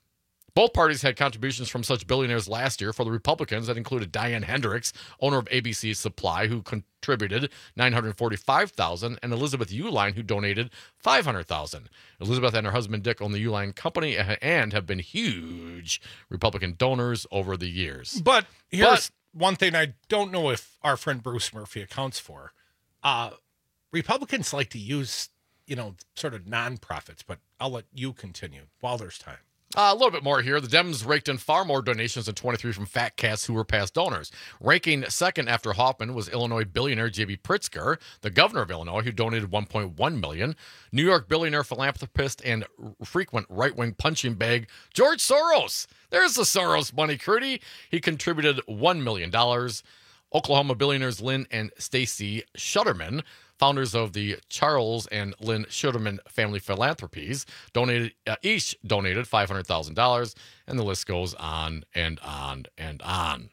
Both parties had contributions from such billionaires last year. For the Republicans, that included Diane Hendricks, owner of A B C Supply, who contributed nine hundred forty-five thousand dollars, and Elizabeth Uline, who donated five hundred thousand dollars. Elizabeth and her husband Dick own the Uline Company and have been huge Republican donors over the years. But here's but, one thing I don't know if our friend Bruce Murphy accounts for. Uh, Republicans like to use, you know, sort of nonprofits, but I'll let you continue while there's time. Uh, a little bit more here. The Dems raked in far more donations in twenty-three from fat cats who were past donors. Ranking second after Hoffman was Illinois billionaire J B Pritzker, the governor of Illinois, who donated one point one million dollars. New York billionaire, philanthropist, and frequent right-wing punching bag George Soros. There's the Soros money, Crudy. He contributed one million dollars. Oklahoma billionaires Lynn and Stacy Shutterman founders of the Charles and Lynn Schuderman Family Philanthropies, donated uh, each donated five hundred thousand dollars, and the list goes on and on and on.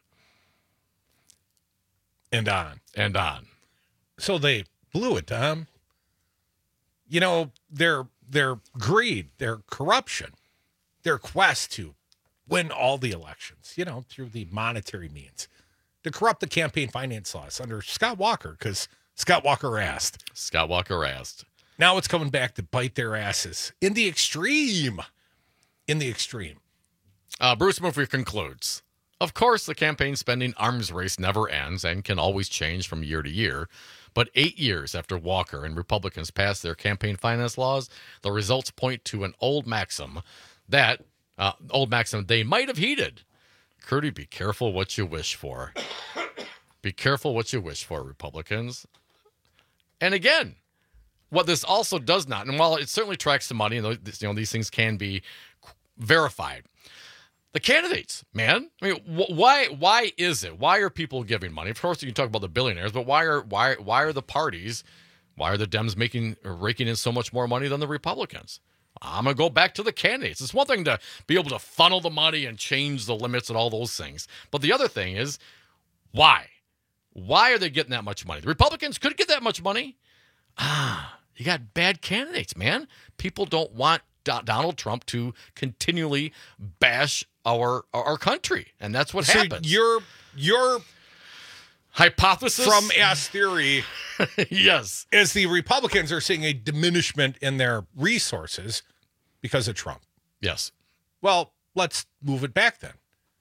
And on. And on. So they blew it, Tom. You know, their their greed, their corruption, their quest to win all the elections, you know, through the monetary means, to corrupt the campaign finance laws under Scott Walker, because Scott Walker asked. Scott Walker asked. Now it's coming back to bite their asses in the extreme. In the extreme. Uh, Bruce Murphy concludes. Of course, the campaign spending arms race never ends and can always change from year to year. But eight years after Walker and Republicans passed their campaign finance laws, the results point to an old maxim that, uh, old maxim they might have heeded. Curdy, be careful what you wish for. Be careful what you wish for, Republicans. And again, what this also does not, and while it certainly tracks the money, and you know, these things can be verified, the candidates, man. I mean, wh- why? Why is it? Why are people giving money? Of course, you can talk about the billionaires, but why are why why are the parties, why are the Dems making or raking in so much more money than the Republicans? I'm gonna go back to the candidates. It's one thing to be able to funnel the money and change the limits and all those things, but the other thing is why? Why are they getting that much money? The Republicans could get that much money. Ah, you got bad candidates, man. People don't want Do- Donald Trump to continually bash our our country, and that's what so happens. Your your hypothesis from Ass Theory, yes, is the Republicans are seeing a diminishment in their resources because of Trump. Yes. Well, let's move it back then.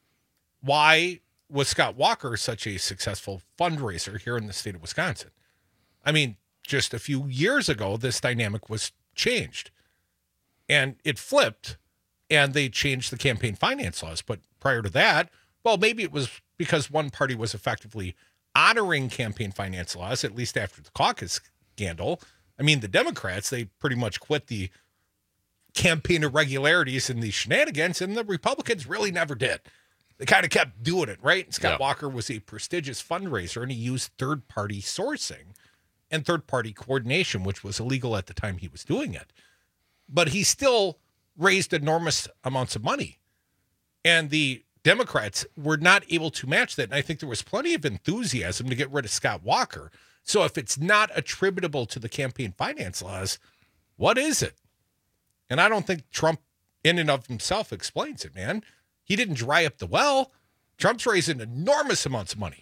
Why was Scott Walker such a successful fundraiser here in the state of Wisconsin? I mean, just a few years ago, this dynamic was changed. And it flipped, and they changed the campaign finance laws. But prior to that, well, maybe it was because one party was effectively honoring campaign finance laws, at least after the caucus scandal. I mean, the Democrats, they pretty much quit the campaign irregularities and the shenanigans, and the Republicans really never did. They kind of kept doing it, right? Scott Yeah. Walker was a prestigious fundraiser, and he used third-party sourcing and third-party coordination, which was illegal at the time he was doing it. But he still raised enormous amounts of money. And the Democrats were not able to match that. And I think there was plenty of enthusiasm to get rid of Scott Walker. So if it's not attributable to the campaign finance laws, what is it? And I don't think Trump in and of himself explains it, man. He didn't dry up the well. Trump's raising enormous amounts of money.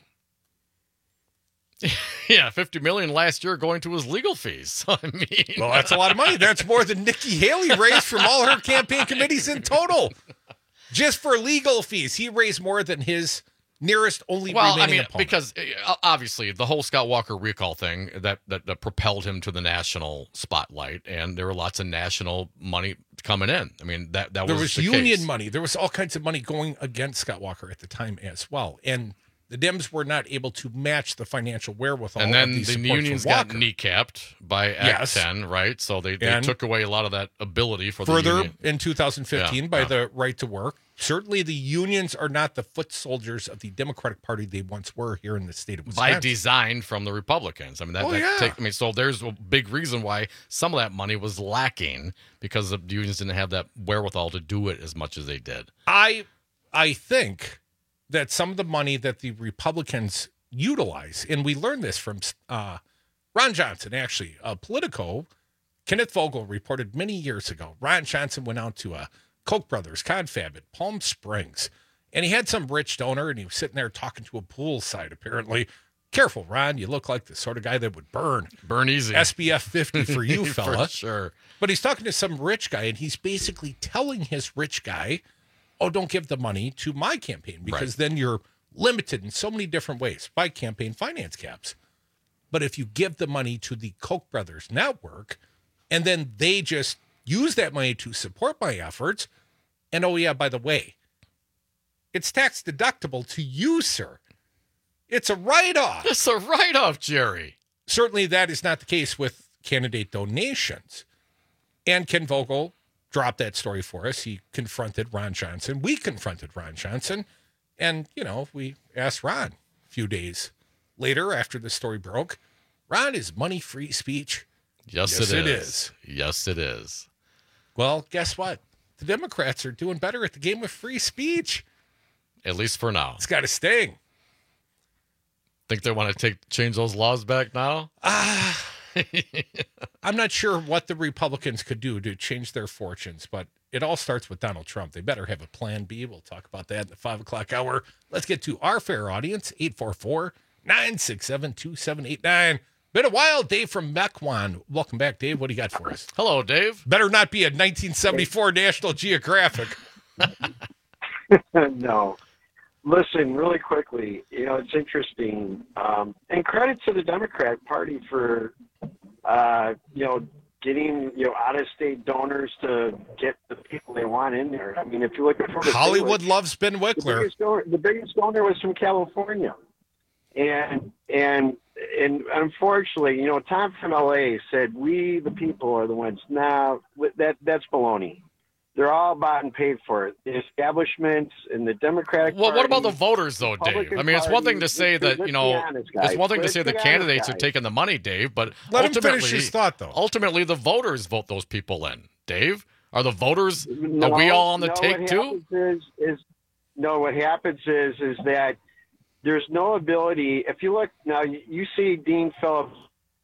Yeah, fifty million dollars last year going to his legal fees. I mean, Well, that's a lot of money. That's more than Nikki Haley raised from all her campaign committees in total. Just for legal fees, he raised more than his nearest only well, I remaining mean, opponent. because uh, obviously the whole Scott Walker recall thing that, that that propelled him to the national spotlight, and there were lots of national money coming in. I mean, that that there was was the union case. money. There was all kinds of money going against Scott Walker at the time as well, and the Dems were not able to match the financial wherewithal. And then of the, the support unions for got Walker. kneecapped by Act Yes. ten, right? So they, they And took away a lot of that ability for the Further, union. in two thousand fifteen, Yeah, by yeah. the right to work. Certainly, the unions are not the foot soldiers of the Democratic Party they once were here in the state of Wisconsin. By design from the Republicans. I mean, that, Oh, that yeah. take, I mean, so there's a big reason why some of that money was lacking because the unions didn't have that wherewithal to do it as much as they did. I I think that some of the money that the Republicans utilize, and we learned this from uh, Ron Johnson, actually, uh, Politico, Kenneth Vogel reported many years ago. Ron Johnson went out to a Koch brothers confab at Palm Springs, and he had some rich donor, and he was sitting there talking to a poolside, apparently. Careful, Ron, you look like the sort of guy that would burn. Burn easy. S B F fifty for you, fella. For sure. But he's talking to some rich guy, and he's basically telling his rich guy, oh, don't give the money to my campaign, because then you're limited in so many different ways by campaign finance caps. But if you give the money to the Koch brothers network, and then they just use that money to support my efforts, and oh yeah, by the way, it's tax deductible to you, sir. It's a write-off. It's a write-off, Jerry. Certainly that is not the case with candidate donations. And Ken Vogel dropped that story for us. He confronted Ron Johnson. We confronted Ron Johnson. And, you know, we asked Ron a few days later after the story broke. Ron, is money free speech? Yes, yes it, it is. is. Yes, it is. Well, guess what? The Democrats are doing better at the game of free speech. At least for now. It's got to sting. Think they want to take change those laws back now? Ah, I'm not sure what the Republicans could do to change their fortunes, but it all starts with Donald Trump. They better have a plan B. We'll talk about that in the five o'clock hour. Let's get to our fair audience, eight four four, nine six seven, two seven eight nine. Been a while, Dave from Mequon. Welcome back, Dave. What do you got for us? Hello, Dave. Better not be a nineteen seventy-four National Geographic. No. Listen, really quickly, you know, it's interesting. Um, and credit to the Democrat Party for, uh, you know, getting, you know, out-of-state donors to get the people they want in there. I mean, if you look at Hollywood loves Ben the Wickler. biggest, donor, the biggest donor was from California. And, and, and unfortunately, you know, Tom from L A said, we, the people, are the ones. Now, that that's baloney. They're all bought and paid for it. The establishments and the Democratic Well, Party, what about the voters, though, Dave? Republican I mean, it's one thing to Party, say let's- that, let's you know, be honest, it's guys. one thing to Let's say the be honest, candidates are guys. taking the money, Dave, but Let him ultimately, finish his thought, though. ultimately the voters vote those people in. Dave, are the voters, No, are we all on the no, take, what too? happens Is, is, no, what happens is is that there's no ability. If you look now, you you see Dean Phillips,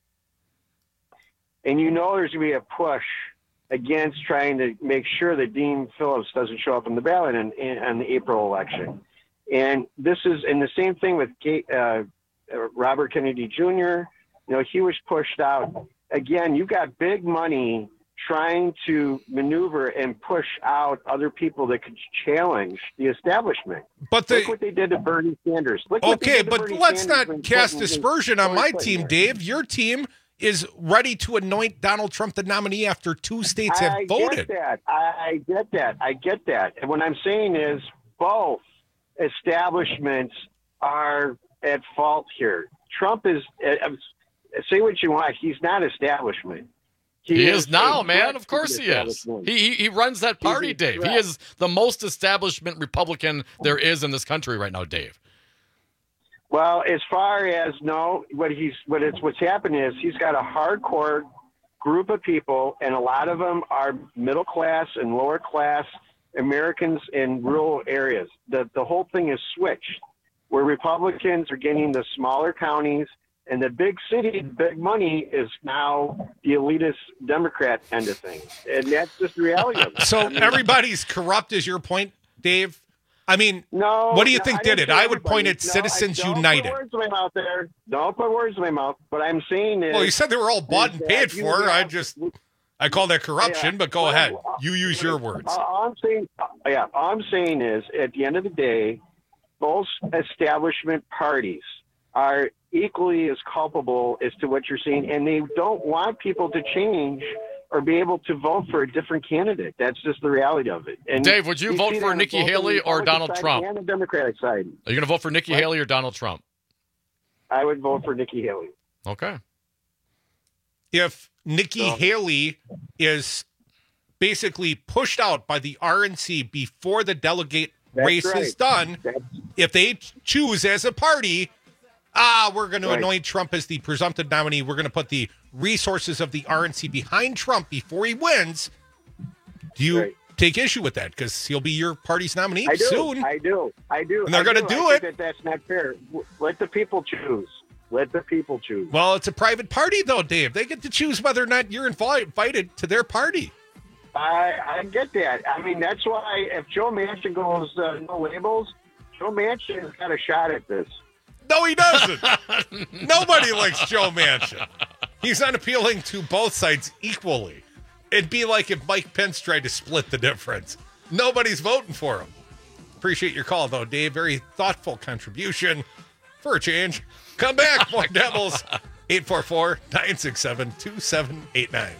and you know there's going to be a push against trying to make sure that Dean Phillips doesn't show up on the ballot in, in, in the April election. And this is, and the same thing with Kate, uh, Robert Kennedy Junior You know, he was pushed out. Again, you got big money trying to maneuver and push out other people that could challenge the establishment. But the, Look what they did to Bernie Sanders. Look what they okay, did to but Bernie let's Sanders not when cast Clinton was in- dispersion on my Hillary Clinton team, there. Dave. Your team is ready to anoint Donald Trump the nominee after two states have I voted. get that. I get that. I get that. And what I'm saying is both establishments are at fault here. Trump is, uh, say what you want, he's not establishment. He, is, now, a man. threat Of to course the he is. establishment. He, he he runs that He's party, a Dave. He threat. is the most establishment Republican there is in this country right now, Dave. Well, as far as no, what he's what it's what's happened is he's got a hardcore group of people, and a lot of them are middle class and lower class Americans in rural areas. The the whole thing is switched, where Republicans are getting the smaller counties, and the big city, big money is now the elitist Democrat end of things, and that's just the reality of it. So I mean, everybody's corrupt is your point, Dave? I mean, no, what do you no, think I did didn't it? say I would point at everybody. No, Citizens I don't United. Put words in my mouth there. Don't put words in my mouth. What I'm saying is, Well, you said they were all bought is and that paid you for. I have- just, I call that corruption, Yeah, but go well, ahead. uh, You use your words. All all I'm saying, yeah, all I'm saying is, at the end of the day, both establishment parties are equally as culpable as to what you're saying, and they don't want people to change or be able to vote for a different candidate. That's just the reality of it. And Dave, would you vote see for that on Nikki both the Haley or Republican Donald side Trump? And the Democratic side. Are you going to vote for Nikki What? Haley or Donald Trump? I would vote for Nikki Haley. Okay. If Nikki Haley is basically pushed out by the R N C before the delegate That's race right. is done, That's- if they ch- choose as a party, ah, we're going to Right. anoint Trump as the presumptive nominee. We're going to put the resources of the R N C behind Trump before he wins. Do you Right. take issue with that? Because he'll be your party's nominee I do. soon. I do. I do. And they're I gonna do. do I it. think that that's not fair. W- Let the people choose. Let the people choose. Well, it's a private party, though, Dave. They get to choose whether or not you're invi- invited to their party. I, I get that. I mean, that's why if Joe Manchin goes uh, no labels, Joe Manchin's got a shot at this. No, he doesn't. Nobody likes Joe Manchin. He's unappealing to both sides equally. It'd be like if Mike Pence tried to split the difference. Nobody's voting for him. Appreciate your call, though, Dave. Very thoughtful contribution for a change. Come back, more Devils. eight four four, nine six seven, two seven eight nine.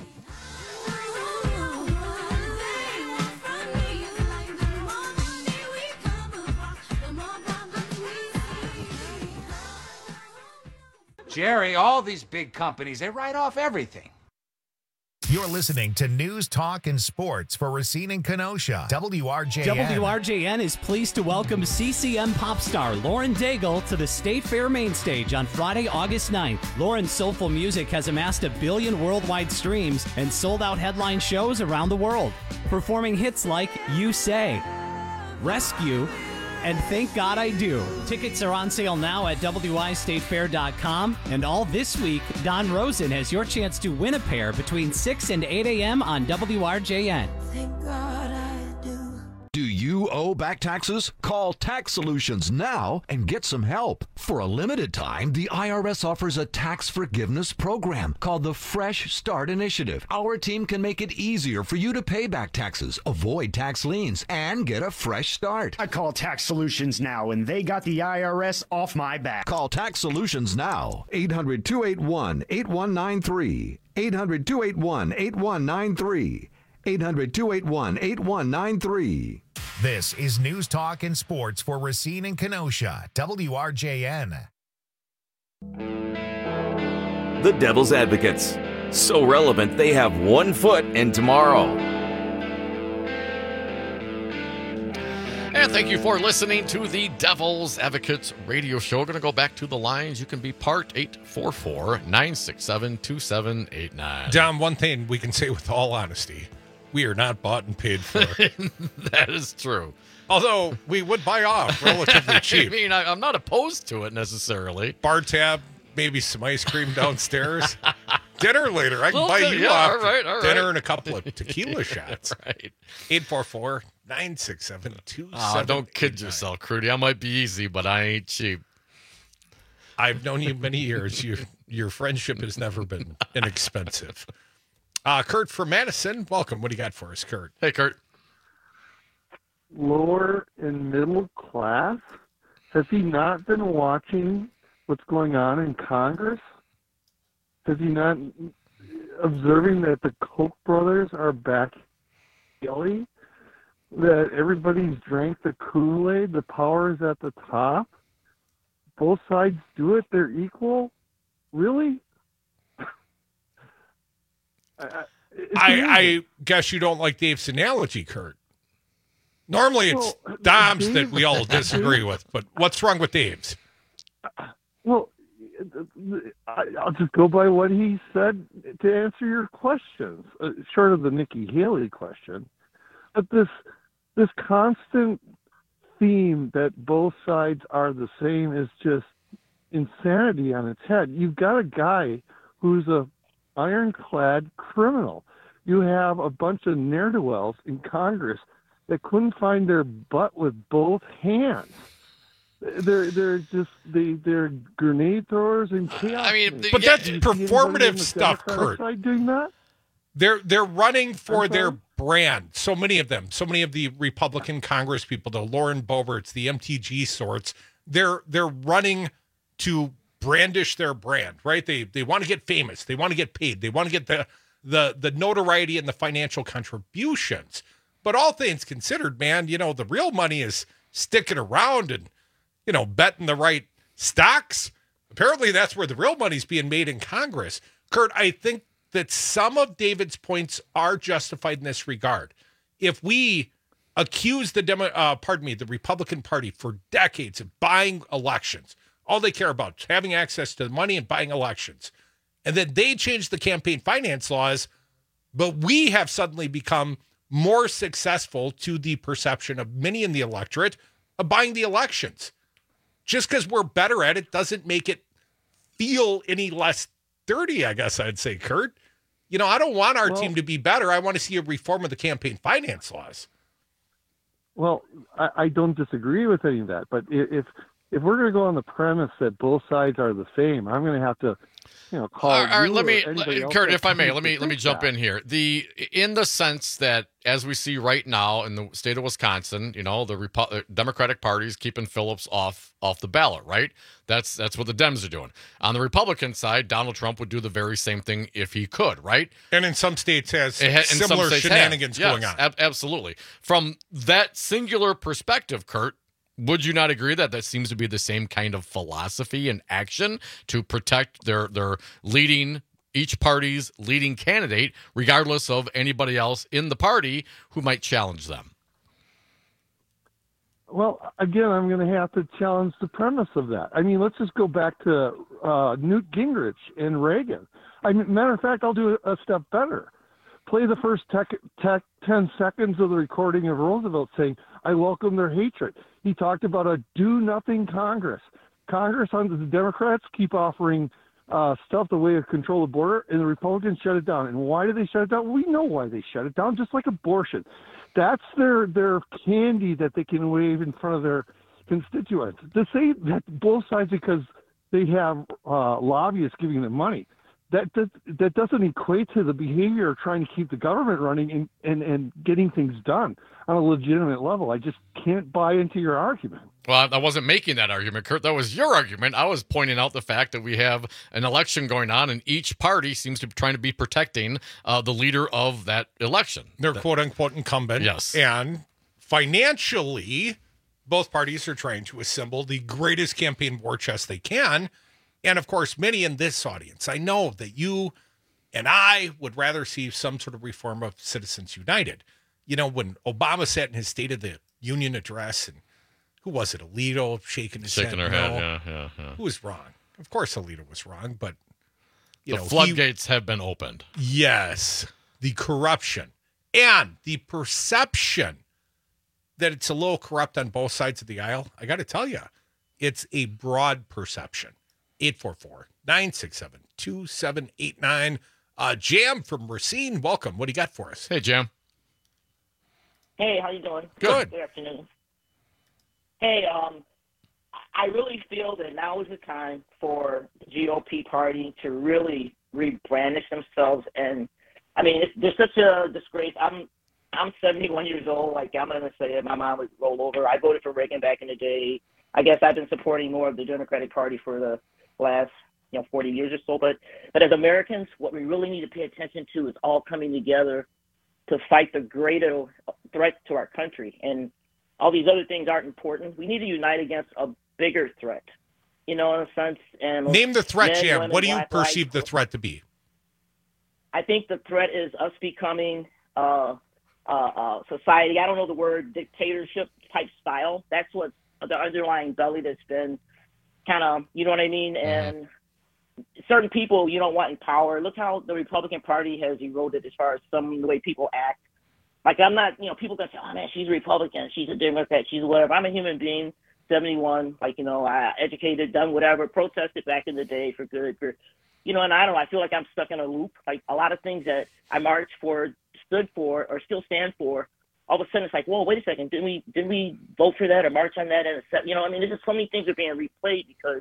Jerry, all these big companies, they write off everything. You're listening to News, Talk, and Sports for Racine and Kenosha. W R J N. W R J N is pleased to welcome C C M pop star Lauren Daigle to the State Fair main stage on Friday, August ninth. Lauren's soulful music has amassed a billion worldwide streams and sold out headline shows around the world, performing hits like You Say, Rescue, and Thank God I Do. Tickets are on sale now at W I state fair dot com. And all this week, Don Rosen has your chance to win a pair between six and eight a.m. on W R J N. Thank God I do. Do you owe back taxes? Call Tax Solutions now and get some help. For a limited time, the I R S offers a tax forgiveness program called the Fresh Start Initiative. Our team can make it easier for you to pay back taxes, avoid tax liens, and get a fresh start. I call Tax Solutions now, and they got the I R S off my back. Call Tax Solutions now. eight hundred, two eight one, eight one nine three. eight hundred, two eight one, eight one nine three. eight hundred, two eight one, eight one nine three. This is News, Talk, and Sports for Racine and Kenosha. W R J N. The Devil's Advocates. So relevant, they have one foot in tomorrow. And thank you for listening to the Devil's Advocates radio show. We're going to go back to the lines. You can be part eight four four, nine six seven, two seven eight nine. Dom, one thing we can say with all honesty, we are not bought and paid for. That is true. Although we would buy off relatively cheap. I mean, I, I'm not opposed to it necessarily. Bar tab, maybe some ice cream downstairs. Dinner later. I can Well, buy yeah, you off all right, all dinner right. and a couple of tequila shots. Right. eight four four, nine six seven, two seven eight nine. Oh, don't kid yourself, Crudy. I might be easy, but I ain't cheap. I've known you many years. You, your friendship has never been inexpensive. Uh, Kurt from Madison, welcome. What do you got for us, Kurt? Hey, Kurt. Lower and middle class? Has he not been watching what's going on in Congress? Has he not observing that the Koch brothers are back Kelly? That everybody's drank the Kool-Aid, the power is at the top? Both sides do it, they're equal? Really? I, I guess you don't like Dave's analogy, Kurt. Normally it's Well, Dom's Dave- that we all disagree with, but what's wrong with Dave's? Well, I- I'll just go by what he said to answer your questions, uh, short of the Nikki Haley question. But this this constant theme that both sides are the same is just insanity on its head. You've got a guy who's a ironclad criminal. You have a bunch of ne'er-do-wells in Congress that couldn't find their butt with both hands. They're they're just they they're grenade throwers and chaos. I mean, But yeah, that's performative on the stuff, Democratic Kurt. side doing that? They're they're running for I'm their sorry? brand. So many of them, so many of the Republican Congress people, the Lauren Boeberts, the M T G sorts, they're they're running to brandish their brand, right? They they want to get famous, they want to get paid, they want to get the the the notoriety and the financial contributions. But all things considered, man, you know, the real money is sticking around and, you know, betting the right stocks. Apparently that's where the real money's being made in Congress. Kurt, I think that some of David's points are justified in this regard. If we accuse the Demo, uh, pardon me, the Republican Party for decades of buying elections, all they care about is having access to the money and buying elections, and then they change the campaign finance laws, but we have suddenly become more successful to the perception of many in the electorate of buying the elections. Just because we're better at it doesn't make it feel any less dirty, I guess I'd say, Kurt. You know, I don't want our Well- team to be better. I want to see a reform of the campaign finance laws. Well, I, I don't disagree with any of that, but i- if if we're going to go on the premise that both sides are the same, I'm going to have to, you know, call. All right, all right, you let or me, anybody else Kurt, that if I may, thinks let me to let me think jump that. in here. The in the sense that as we see right now in the state of Wisconsin, you know, the Repo- Democratic Party is keeping Phillips off off the ballot, right? That's that's what the Dems are doing. On the Republican side, Donald Trump would do the very same thing if he could, right? And in some states has It ha- in some similar states shenanigans has. going Yes, on. ab- absolutely. From that singular perspective, Kurt, would you not agree that that seems to be the same kind of philosophy and action to protect their their leading each party's leading candidate, regardless of anybody else in the party who might challenge them. Well, again, I'm going to have to challenge the premise of that. I mean, let's just go back to uh, Newt Gingrich and Reagan. I mean, matter of fact, I'll do a step better. Play the first tech, tech, ten seconds of the recording of Roosevelt saying, I welcome their hatred. He talked about a do-nothing Congress. Congress, under the Democrats, keep offering uh, stuff the way to control the border, and the Republicans shut it down. And why do they shut it down? We know why they shut it down, just like abortion. That's their, their candy that they can wave in front of their constituents. To say that both sides, because they have uh, lobbyists giving them money, that, that that doesn't equate to the behavior of trying to keep the government running and, and, and getting things done on a legitimate level. I just can't buy into your argument. Well, I wasn't making that argument, Kurt. That was your argument. I was pointing out the fact that we have an election going on, and each party seems to be trying to be protecting uh, the leader of that election. Their that, quote-unquote incumbent. Yes. And financially, both parties are trying to assemble the greatest campaign war chest they can. And, of course, many in this audience, I know that you and I would rather see some sort of reform of Citizens United. You know, when Obama sat in his State of the Union address, and who was it, Alito, shaking his shaking head? her head, no. yeah, yeah, yeah. Who was wrong? Of course Alito was wrong, but, you the know. floodgates he, have been opened. Yes. The corruption and the perception that it's a little corrupt on both sides of the aisle. I got to tell you, it's a broad perception. eight four four, nine six seven, two seven eight nine. Uh, Jam from Racine, welcome. What do you got for us? Hey, Jam. Hey, how you doing? Good. Good afternoon. Hey, um, I really feel that now is the time for the G O P party to really rebrandish themselves. And, I mean, it's, there's such a disgrace. I'm I'm seventy-one years old. Like, I'm going to say it. My mom would roll over. I voted for Reagan back in the day. I guess I've been supporting more of the Democratic Party for the last, you know, forty years or so. But, but as Americans, what we really need to pay attention to is all coming together to fight the greater threat to our country. And all these other things aren't important. We need to unite against a bigger threat, you know, in a sense. And name the threat, men, Jam. women, What do you black, perceive white. the threat to be? I think the threat is us becoming uh, uh, uh, society. I don't know the word dictatorship type style. That's what's the underlying belly that's been kind of, you know what I mean? And certain people you don't want in power. Look how the Republican Party has eroded as far as some of the way people act. Like, I'm not, you know, people gonna say, oh man, she's a Republican, she's a Democrat, she's whatever. I'm a human being, seventy-one, like, you know, I educated, done whatever, protested back in the day for good, for, you know, and I don't know, I feel like I'm stuck in a loop. Like, a lot of things that I marched for, stood for, or still stand for, all of a sudden it's like, whoa, wait a second, didn't we didn't we vote for that or march on that? And you know, I mean, there's just so many things are being replayed because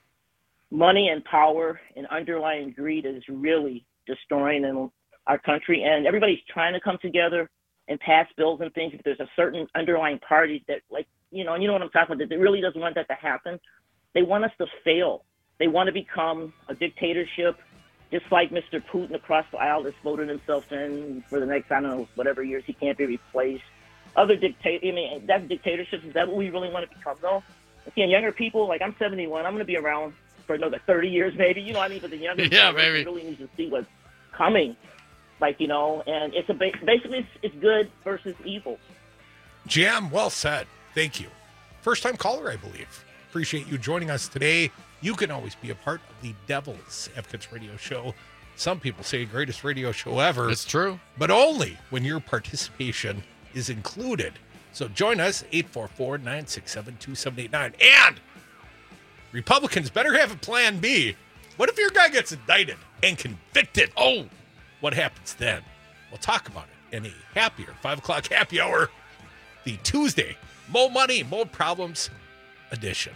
money and power and underlying greed is really destroying in our country, and everybody's trying to come together and pass bills and things. But there's a certain underlying parties that, like, you know, and you know what I'm talking about, that really doesn't want that to happen. They want us to fail. They want to become a dictatorship, just like Mister Putin across the aisle has voted himself in for the next, I don't know, whatever years he can't be replaced. Other dictat, I mean, that's dictatorships. Is that what we really want to become, though? Again, younger people, like I'm seventy-one, I'm going to be around for another thirty years, maybe. You know what I mean? But the younger yeah, people maybe. really need to see what's coming. Like, you know, and it's a ba- basically it's, it's good versus evil. Jam, well said. Thank you. First time caller, I believe. Appreciate you joining us today. You can always be a part of the Devil's Advocates radio show. Some people say greatest radio show ever. It's true. But only when your participation is included. So join us, eight four four, nine six seven, two seven eight nine. And Republicans better have a plan B. What if your guy gets indicted and convicted? Oh, what happens then? We'll talk about it in a happier five o'clock happy hour, the Tuesday Mo Money, Mo Problems edition.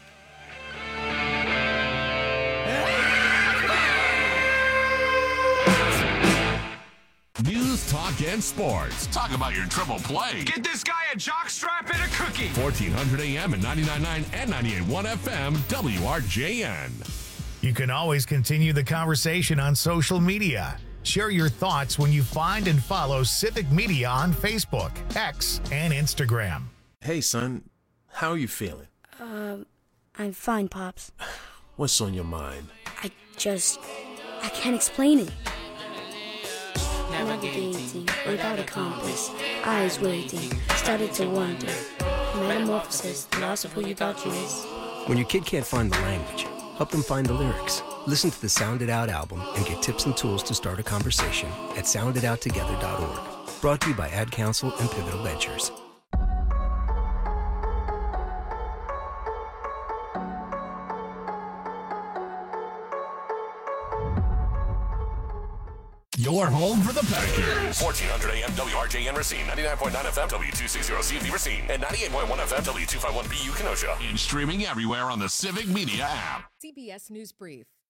News, talk, and sports. Talk about your triple play. Get this guy a jockstrap and a cookie. fourteen hundred A M and ninety-nine point nine and ninety-eight point one F M, W R J N. You can always continue the conversation on social media. Share your thoughts when you find and follow Civic Media on Facebook, X, and Instagram. Hey, son. How are you feeling? Um, I'm fine, Pops. What's on your mind? I just... I can't explain it. Navigating without a compass, eyes waiting, started to wonder. Metamorphosis, the loss of who you thought you is. When your kid can't find the language, help them find the lyrics. Listen to the Sound It Out album and get tips and tools to start a conversation at sound it out together dot org. Brought to you by Ad Council and Pivotal Ventures. Your home for the Packers. fourteen hundred A M W R J N Racine, ninety-nine point nine F M W two sixty C V Racine, and ninety-eight point one F M W two fifty-one B U Kenosha. And streaming everywhere on the Civic Media app. C B S News Brief.